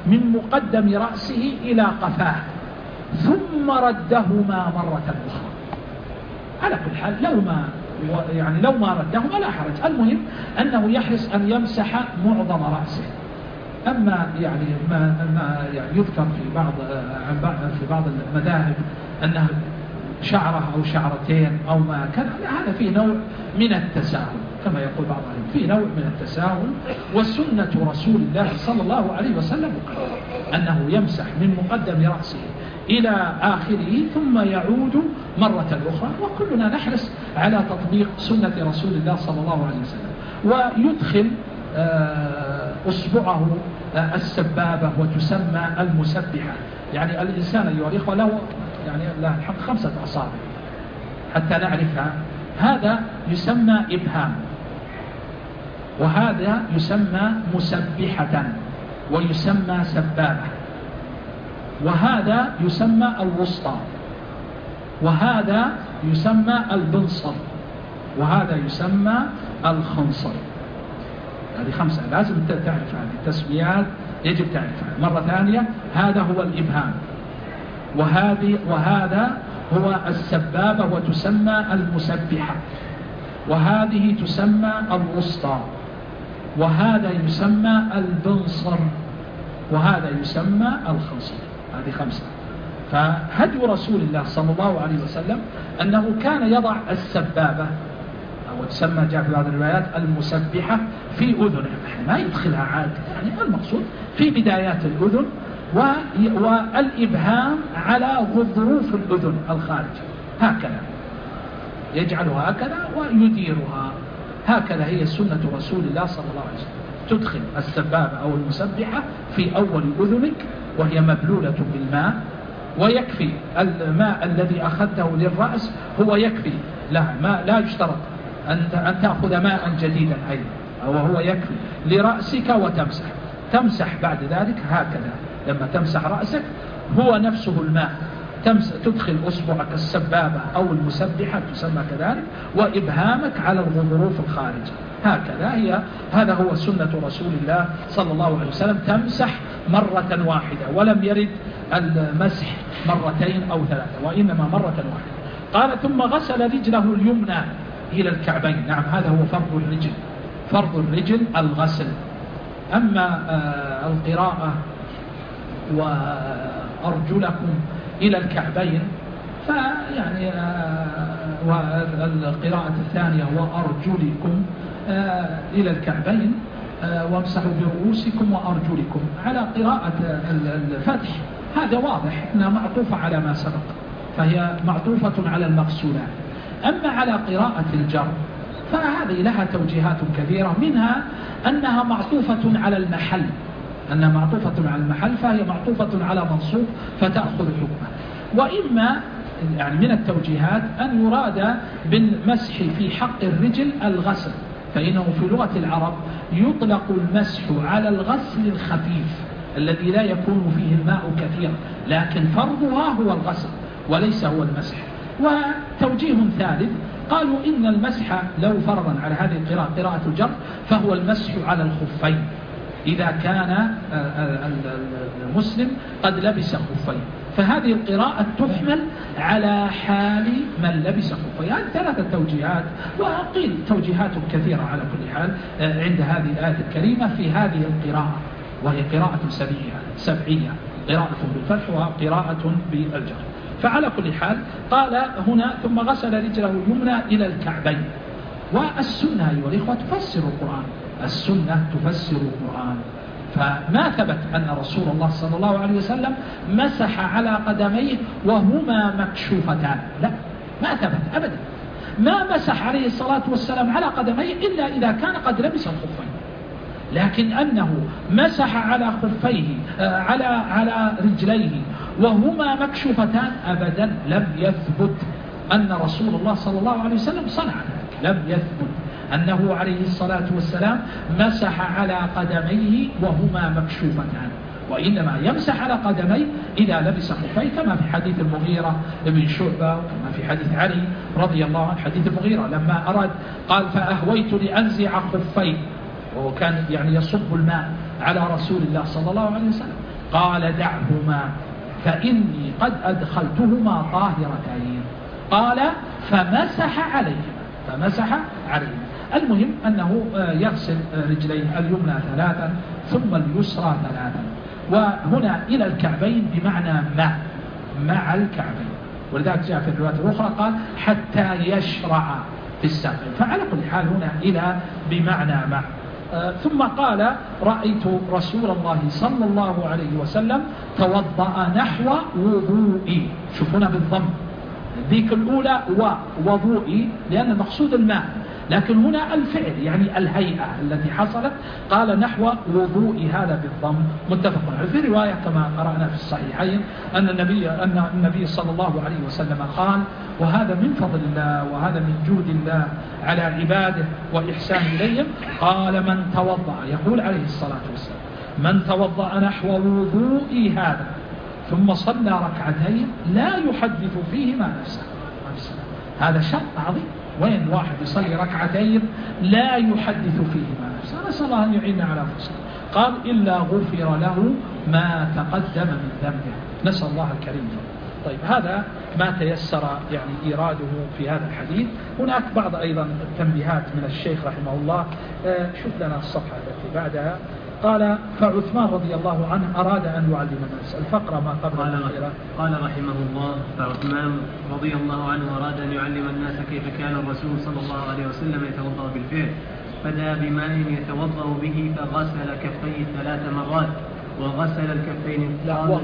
من مقدم رأسه إلى قفاه ثم ردهما مرة أخرى. على كل حال لو ما ردهما لا حرج، المهم أنه يحرص أن يمسح معظم رأسه. أما يعني ما يعني يذكر في بعض المذاهب أنه شعرة أو شعرتين أو ما كان، هذا فيه نوع من التساهل كما يقول بعض العلماء، فيه نوع من التساهل. وسنة رسول الله صلى الله عليه وسلم أنه يمسح من مقدم رأسه إلى آخره ثم يعود مرة أخرى. وكلنا نحرص على تطبيق سنة رسول الله صلى الله عليه وسلم. ويدخل أصبعه السبابة وتسمى المسبحة. يعني الإنسان أيها الإخوة له يعني لا 5 أصابع حتى نعرفها. هذا يسمى إبهام، وهذا يسمى مسبحة ويسمى سبابة، وهذا يسمى الوسطى، وهذا يسمى البنصر، وهذا يسمى الخنصر. هذه 5 لازم تعرف هذه التسميات، يجب تعرفها. مرة ثانية، هذا هو الإبهام، وهذا هو السبابة وتسمى المسبحة، وهذه تسمى الوسطى، وهذا يسمى البنصر، وهذا يسمى الخنصر. هذه 5. فهدي رسول الله صلى الله عليه وسلم أنه كان يضع السبابة أو تسمى جاء في بعض الروايات المسبحة في أذنه، ما يدخلها عاد، يعني المقصود في بدايات الأذن، والإبهام على غضروف الأذن الخارج، هكذا يجعلها هكذا ويديرها هكذا. هي سنة رسول الله صلى الله عليه وسلم. تدخل السبابة أو المسبحة في أول أذنك وهي مبلولة بالماء، ويكفي الماء الذي أخذته للرأس هو يكفي، لا يشترط أن تأخذ ماء جديدا أيضا، وهو يكفي لرأسك تمسح بعد ذلك هكذا. لما تمسح رأسك هو نفسه الماء، تدخل أصبعك السبابة أو المسبحة تسمى كذلك، وإبهامك على الغضروف الخارج هكذا. هذا هو سنة رسول الله صلى الله عليه وسلم، تمسح مرة واحدة، ولم يرد المسح 2 أو 3، وإنما مرة واحدة. قال ثم غسل رجله اليمنى إلى الكعبين. نعم، هذا هو فرض الرجل الغسل. أما القراءة وأرجلكم إلى الكعبين فيعني والقراءة الثانية وأرجلكم إلى الكعبين وامسحوا برؤوسكم وأرجلكم. على قراءة الفتح هذا واضح أنها معطوفة على ما سبق، فهي معطوفة على المغسولات. أما على قراءة الجر فهذه لها توجيهات كثيرة، منها أنها معطوفة على المحل، فهي معطوفة على منصوب فتأخذ حكمه. وإما يعني من التوجيهات أن يراد بالمسح في حق الرجل الغسل، فإنه في لغة العرب يطلق المسح على الغسل الخفيف الذي لا يكون فيه الماء كثيرا، لكن فرضها هو الغسل وليس هو المسح. وتوجيه ثالث قالوا إن المسح لو فرضا على هذه القراءة قراءة الجر فهو المسح على الخفين إذا كان المسلم قد لبس خفين، فهذه القراءة تحمل على حال من لبس خفين. يعني 3 توجيهات، وقيل توجيهات كثيرة على كل حال عند هذه الآية الكريمة في هذه القراءة، وهي قراءة سبعية، قراءة بالفتح وقراءة بالجر. فعلى كل حال قال هنا ثم غسل رجله اليمنى إلى الكعبين. والسنة أيها الإخوة تفسر القرآن، السنة تفسر القرآن. فما ثبت أن رسول الله صلى الله عليه وسلم مسح على قدميه وهما مكشوفتان، لا، ما ثبت أبدا. ما مسح عليه الصلاة والسلام على قدميه إلا إذا كان قد لبس الخفين، لكن أنه مسح على خفيه على رجليه وهما مكشوفتان أبدا لم يثبت أن رسول الله صلى الله عليه وسلم صنع ذلك، لم يثبت أنه عليه الصلاة والسلام مسح على قدميه وهما مكشوفتان، وإنما يمسح على قدميه إذا لبس خفيه، كما في حديث المغيرة بن شعبة، وكما في حديث علي رضي الله عنه. حديث المغيرة لما أراد قال فأهويت لأنزع خفيه، وهو كان يعني يصب الماء على رسول الله صلى الله عليه وسلم، قال دعهما فإني قد أدخلتهما طاهرتين. قال فمسح عليهما. المهم أنه يغسل رجليه اليمنى 3 ثم اليسرى 3، وهنا إلى الكعبين بمعنى مع الكعبين، ولذلك جاء في الرواية الأخرى قال حتى يشرع في الساقين. فعلى كل حال هنا إلى بمعنى مع. ثم قال رأيت رسول الله صلى الله عليه وسلم توضأ نحو وضوئي. شوفونا بالضم، ذيك الأولى ووضوئي لأن المقصود الماء، لكن هنا الفعل يعني الهيئة التي حصلت. قال نحو وضوئي هذا بالضم متفق عليه. في رواية كما قرأنا في الصحيحين أن النبي صلى الله عليه وسلم قال، وهذا من فضل الله وهذا من جود الله على عباده وإحسان إليهم، قال من توضأ، يقول عليه الصلاة والسلام، من توضأ نحو وضوئي هذا ثم صلى ركعتين لا يحدث فيهما نفسه. هذا شرط عظيم. وين واحد يصلي ركعتين لا يحدث فيهما نفسه؟ نسأل الله أن يعيننا على أنفسنا. قال إلا غفر له ما تقدم من ذنبه. نسأل الله الكريم. طيب هذا ما تيسر يعني إيراده في هذا الحديث. هناك بعض أيضا التنبيهات من الشيخ رحمه الله. شوف لنا الصفحة التي بعدها. قال فعثمان رضي الله عنه أراد أن يعلم الناس. الفقرة ما قبل الأخيرة. قال رحمه الله فعثمان رضي الله عنه أراد أن يعلم الناس كيف كان الرسول صلى الله عليه وسلم يتوضأ بالفعل، فدعا بماء يتوضأ به فغسل كفيه 3 مرات، وغسل الكفين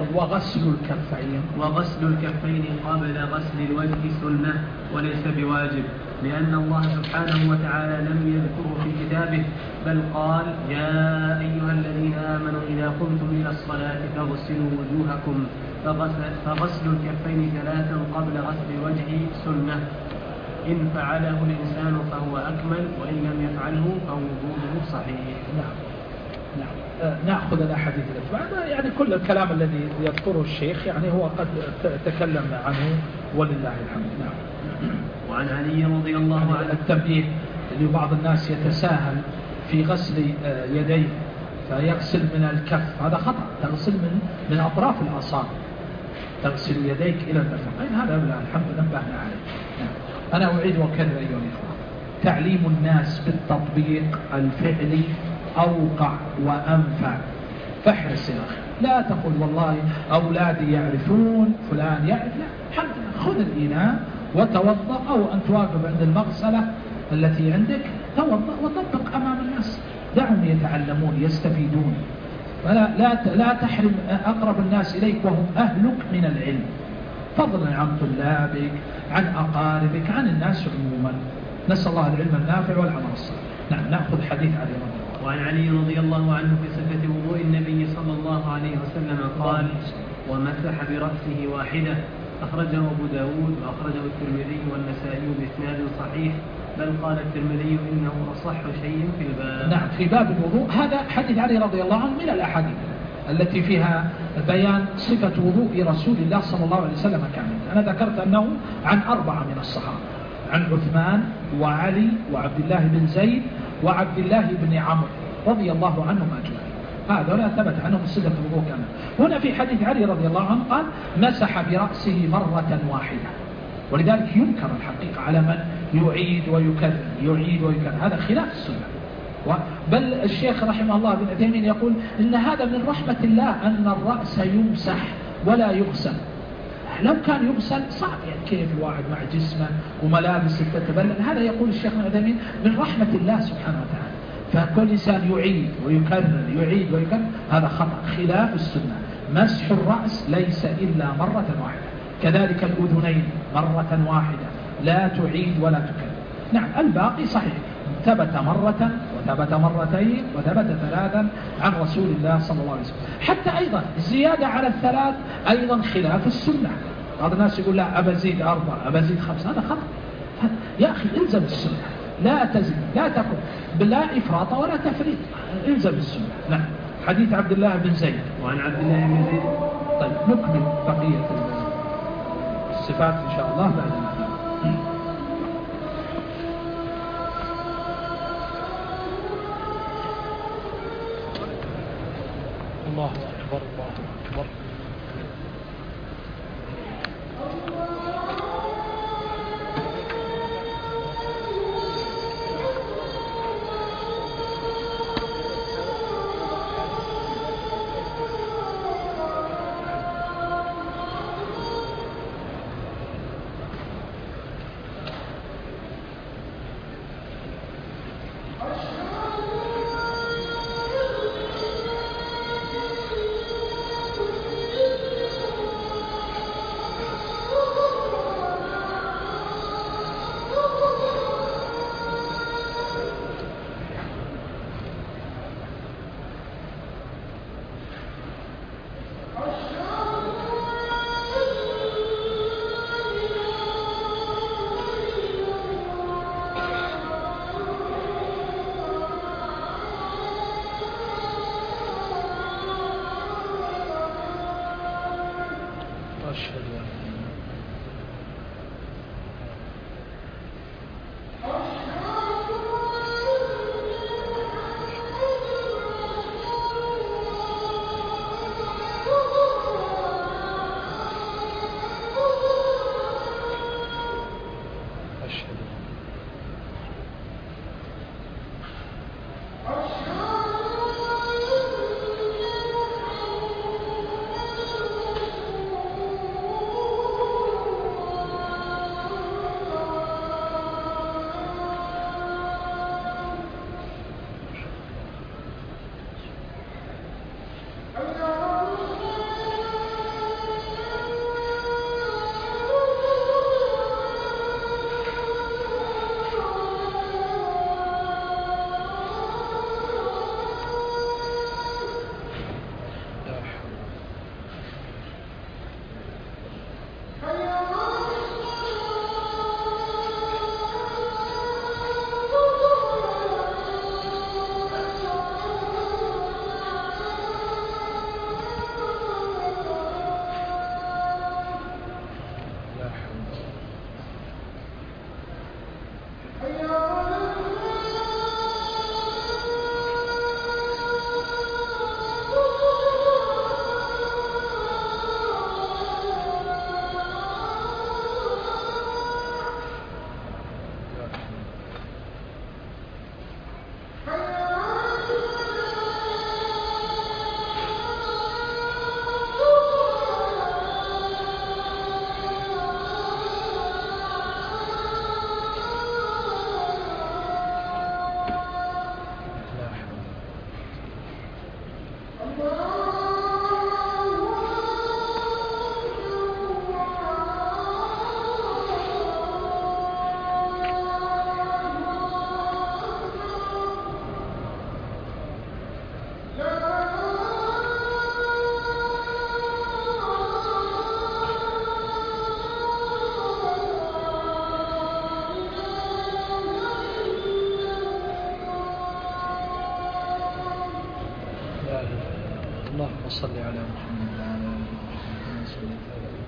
وغسل الكفين قبل غسل الوجه سنة وليس بواجب، لأن الله سبحانه وتعالى لم يذكره في كتابه، بل قال يا أيها الذين آمنوا إذا قمتم إلى الصلاة فاغسلوا وجوهكم، فغسل الكفين 3 قبل غسل الوجه سنة، إن فعله الإنسان فهو أكمل، وإن لم يفعله فوضوءه صحيح. نأخذ الأحاديث الأتباع. يعني كل الكلام الذي يذكره الشيخ يعني هو قد تكلم عنه ولله الحمد. نعم. وعن علي رضي الله عنه التنبيه اللي بعض الناس يتساهل في غسل يديه فيغسل من الكف، هذا خطأ. تغسل من أطراف الأصابع، تغسل يديك إلى المرفقين، هذا لا الحمد نبهنا عليه. أنا أعيد وأكرر أيها الإخوة، تعليم الناس بالتطبيق الفعلي أوقع وأنفع. فاحرص يا أخي، لا تقول والله أولادي يعرفون فلان يعرف، لا، خذ الإناء وتوضأ، أو أن تواقف عند المغسلة التي عندك توضأ وطبق أمام الناس، دعهم يتعلمون يستفيدون. لا تحرم أقرب الناس إليك وهم أهلك من العلم، فضلا عن طلابك، عن أقاربك، عن الناس عموما. نسأل الله العلم النافع والعمل الصالح. نعم. نأخذ حديث علي رضي الله عنه. وعن علي رضي الله عنه في صفة وضوء النبي صلى الله عليه وسلم قال ومسح برأسه واحدة، أخرجه أبو داود وأخرجه الترمذي والنسائي بإسناد صحيح، بل قال الترمذي إنه أصح شيء في الباب. نعم، في باب الوضوء. هذا حديث علي رضي الله عنه من الأحاديث التي فيها بيان صفة وضوء رسول الله صلى الله عليه وسلم كامل. أنا ذكرت أنه عن 4 من الصحابة، عن عثمان وعلي وعبد الله بن زيد وعبد الله بن عمرو رضي الله عنهم أجمعين. هذا ثبت عنهم صفة الوضوء كامل. هنا في حديث علي رضي الله عنه قال مسح برأسه مرة واحدة، ولذلك ينكر الحقيقة على من يعيد ويكرر، هذا خلاف السنة. بل الشيخ رحمه الله بن عثيمين يقول إن هذا من رحمة الله أن الرأس يمسح ولا يغسل. لو كان يغسل صعب، يعني كيف الواحد مع جسمه وملابس تتبلل. هذا يقول الشيخ ابن عثيمين من رحمة الله سبحانه وتعالى. فكل إنسان يعيد ويكرر هذا خطأ خلاف السنة. مسح الرأس ليس إلا مرة واحدة، كذلك الأذنين مرة واحدة، لا تعيد ولا تكرر. نعم، الباقي صحيح، ثبت مرة وثبت مرتين وثبت 3 عن رسول الله صلى الله عليه وسلم. حتى أيضا زيادة على 3 أيضا خلاف السنة. بعض الناس يقول لا أبزيد 4 أبزيد 5، هذا خطأ. يا أخي إلزم السنة، لا تزيد، لا تكن بلا إفراط ولا تفريط، إلزم السنة. نعم. حديث عبد الله بن زيد. وعن عبد الله بن زيد. طيب نكمل بقية الصفات إن شاء الله بعد ما الله أكبر الله أكبر. اللهم صل على محمد وعلى آل محمد صلى الله عليه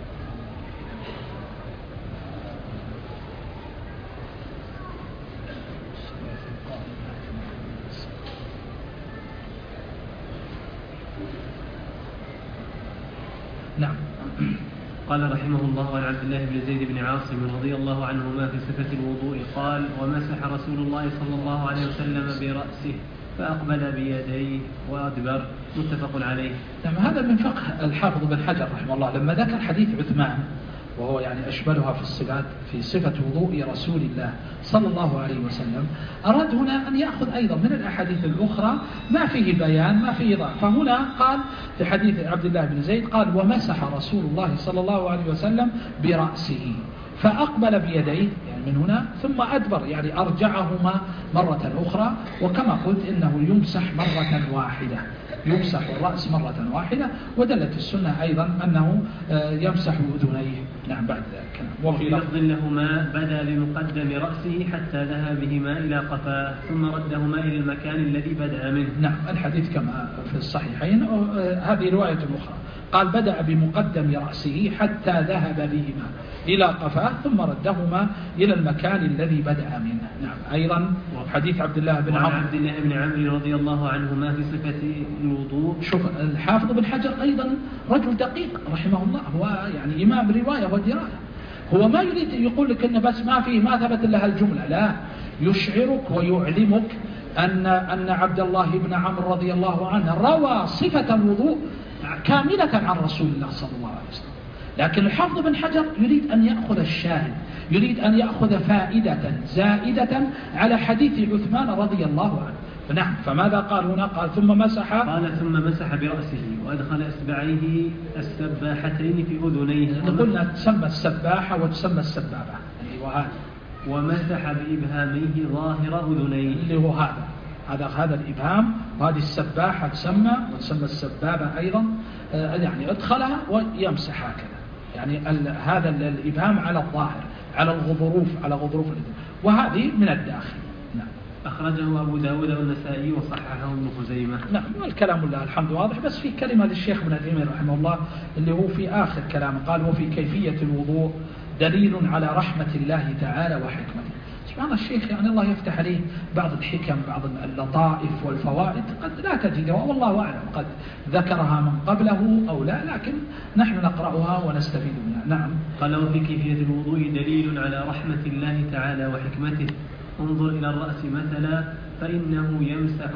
وسلم. نعم. قال رحمه الله عن عبد الله بن زيد بن عاصم رضي الله عنهما في صفة الوضوء قال: ومسح رسول الله صلى الله عليه وسلم برأسه فأقبل بيديه وأدبر، متفق عليه. نعم. هذا من فقه الحافظ بن حجر رحمه الله لما ذكر حديث عثمان وهو يعني أشبلها في الصفات في صفة وضوء رسول الله صلى الله عليه وسلم، أراد هنا أن يأخذ أيضا من الأحاديث الأخرى ما فيه بيان ما فيه ضعف. فهنا قال في حديث عبد الله بن زيد قال: ومسح رسول الله صلى الله عليه وسلم برأسه فأقبل بيديه، يعني من هنا، ثم أدبر، يعني أرجعهما مرة أخرى. وكما قلت إنه يمسح مرة واحدة، يمسح الرأس مرة واحدة، ودلت السنة أيضا أنه يمسح أذنيه. نعم. بعد ذلك وفي لفظ لهما بدأ بمقدم رأسه حتى ذهب بهما إلى قفاه ثم ردهما إلى المكان الذي بدأ منه. نعم. الحديث كما في الصحيحين. هذه رواية أخرى قال: بدأ بمقدم رأسه حتى ذهب بهما إلى قفاه ثم ردهما إلى المكان الذي بدأ منه. نعم. أيضا حديث عبد الله بن عمرو. عمرو. عبد الله بن عمرو رضي الله عنهما في صفة الوضوء. شوف الحافظ بن حجر أيضا رجل دقيق رحمه الله، هو يعني إمام رواية ودراية، هو ما يريد يقول لك إن بس ما فيه ما ثبت لها الجملة، لا، يشعرك ويعلمك أن عبد الله بن عمرو رضي الله عنه روى صفة الوضوء كاملة عن رسول الله صلى الله عليه وسلم. لكن الحافظ بن حجر يريد أن يأخذ الشاهد، يريد أن يأخذ فائدة زائدة على حديث عثمان رضي الله عنه. نعم، فماذا قال هنا؟ قال ثم مسح برأسه وأدخل إصبعيه السباحتين في أذنيه. قلنا تسمى السباحة وتسمى السبابة، وهذا ومسح بإبهاميه ظاهر أذنيه، اللي هو هذا الإبهام، وهذه السباحة تسمى وتسمى السبابة أيضا، يعني ادخلها ويمسح هكذا، يعني هذا الإبهام على الظاهر، على غضروف الإذن، وهذه من الداخل. نعم. أخرجه أبو داود والنسائي وصححه ابن خزيمة. نعم، والكلام لله الحمد واضح، بس في كلمة للشيخ ابن تيمية رحمه الله اللي هو في آخر كلامه، قال وفي كيفية الوضوء دليل على رحمة الله تعالى وحكمته. سبحان الشيخ، يعني الله يفتح عليه بعض الحكم، بعض اللطائف والفوائد قد لا تجدها، والله أعلم قد ذكرها من قبله أو لا، لكن نحن نقرأها ونستفيد منها. نعم. قال وفي كيفية الوضوء دليل على رحمة الله تعالى وحكمته. انظر إلى الرأس مثلا فإنه يمسح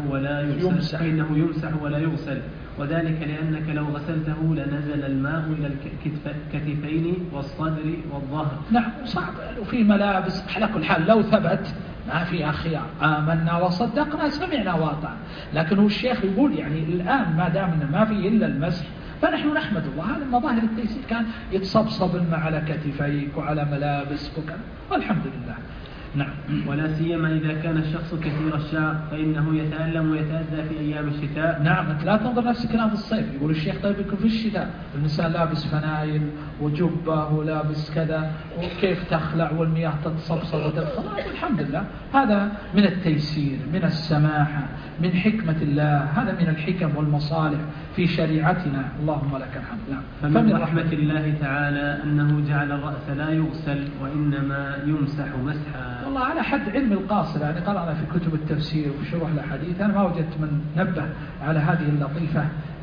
ولا يغسل، وذلك لأنك لو غسلته لنزل الماء إلى الكتفين والصدر والظهر. نعم، صعب. وفي ملابس على كل حال لو ثبت ما في خيار، آمنا وصدقنا سمعنا واطعنا، لكن هو الشيخ يقول يعني الآن ما دامنا ما في إلا المسح فنحن نحمد الله. هذا مظاهر التيسير، كان يتصبصب الماء على كتفيك وعلى ملابسك وكذا، والحمد لله. نعم. ولا سيما إذا كان الشخص كثير الشعر فإنه يتألم ويتأذى في أيام الشتاء. نعم، أنت لا تنظر نفسك كلام في الصيف. يقول الشيخ طيب يكون في الشتاء الإنسان لابس فنايل وجبة ولابس كذا، وكيف تخلع والمياه تتصبصب وتدخل. الحمد لله، هذا من التيسير، من السماحة، من حكمة الله، هذا من الحكم والمصالح في شريعتنا، اللهم لك الحمد. نعم. فمن رحمة الله تعالى أنه جعل الرأس لا يغسل وإنما يمسح مسحا. والله على حد علم القاصر، يعني قرأنا في كتب التفسير وفي شروح الحديث، أنا ما وجدت من نبه على هذه اللطيفة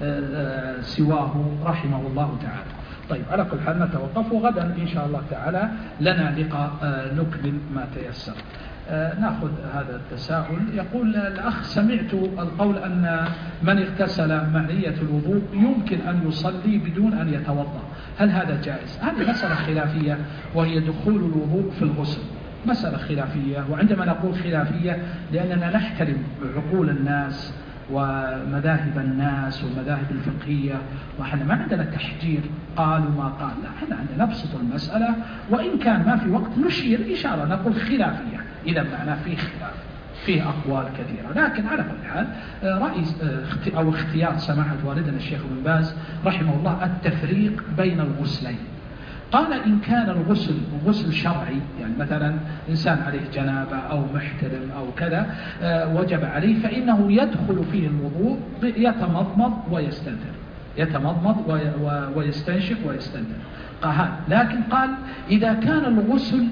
سواه رحمه الله تعالى. طيب، على كل حال نتوقف، وغدا إن شاء الله تعالى لنا لقاء نكمل ما تيسر. نأخذ هذا التساؤل. يقول الأخ سمعت القول أن من اغتسل مع نية الوضوء يمكن أن يصلي بدون أن يتوضأ، هل هذا جائز؟ هذه مسألة خلافية، وهي دخول الوضوء في الغسل، مسألة خلافية. وعندما نقول خلافية لأننا نحترم عقول الناس ومذاهب الناس والمذاهب الفقهية، وحنا ما عندنا تحجير قال وما قال، لا، حنا عندنا نبسط المسألة، وإن كان ما في وقت نشير إشارة نقول خلافية، إذا معناه فيه خلاف، فيه أقوال كثيرة. لكن على كل حال رأي أو اختيار سماحة والدنا الشيخ ابن باز رحمه الله التفريق بين الغسلين. قال إن كان الغسل غسل شرعي، يعني مثلا إنسان عليه جنابة أو محترم أو كذا وجب عليه، فإنه يدخل فيه الوضوء يتمضمض ويستنشق ويستنثر. لكن قال إذا كان الغسل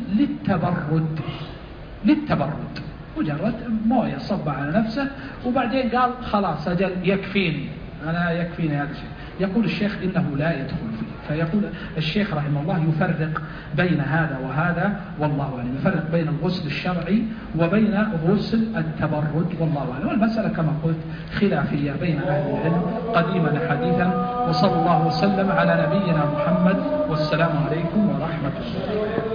للتبرد مجرد موية صب على نفسه وبعدين قال خلاص أجل يكفيني هذا الشيء، يقول الشيخ إنه لا يدخل فيه. فيقول الشيخ رحمه الله يفرق بين هذا وهذا، والله أعلم، يفرق بين الغسل الشرعي وبين غسل التبرد، والله أعلم. والمسألة كما قلت خلافية بين أهل العلم قديما حديثا. وصلى الله وسلم على نبينا محمد، والسلام عليكم ورحمة الله.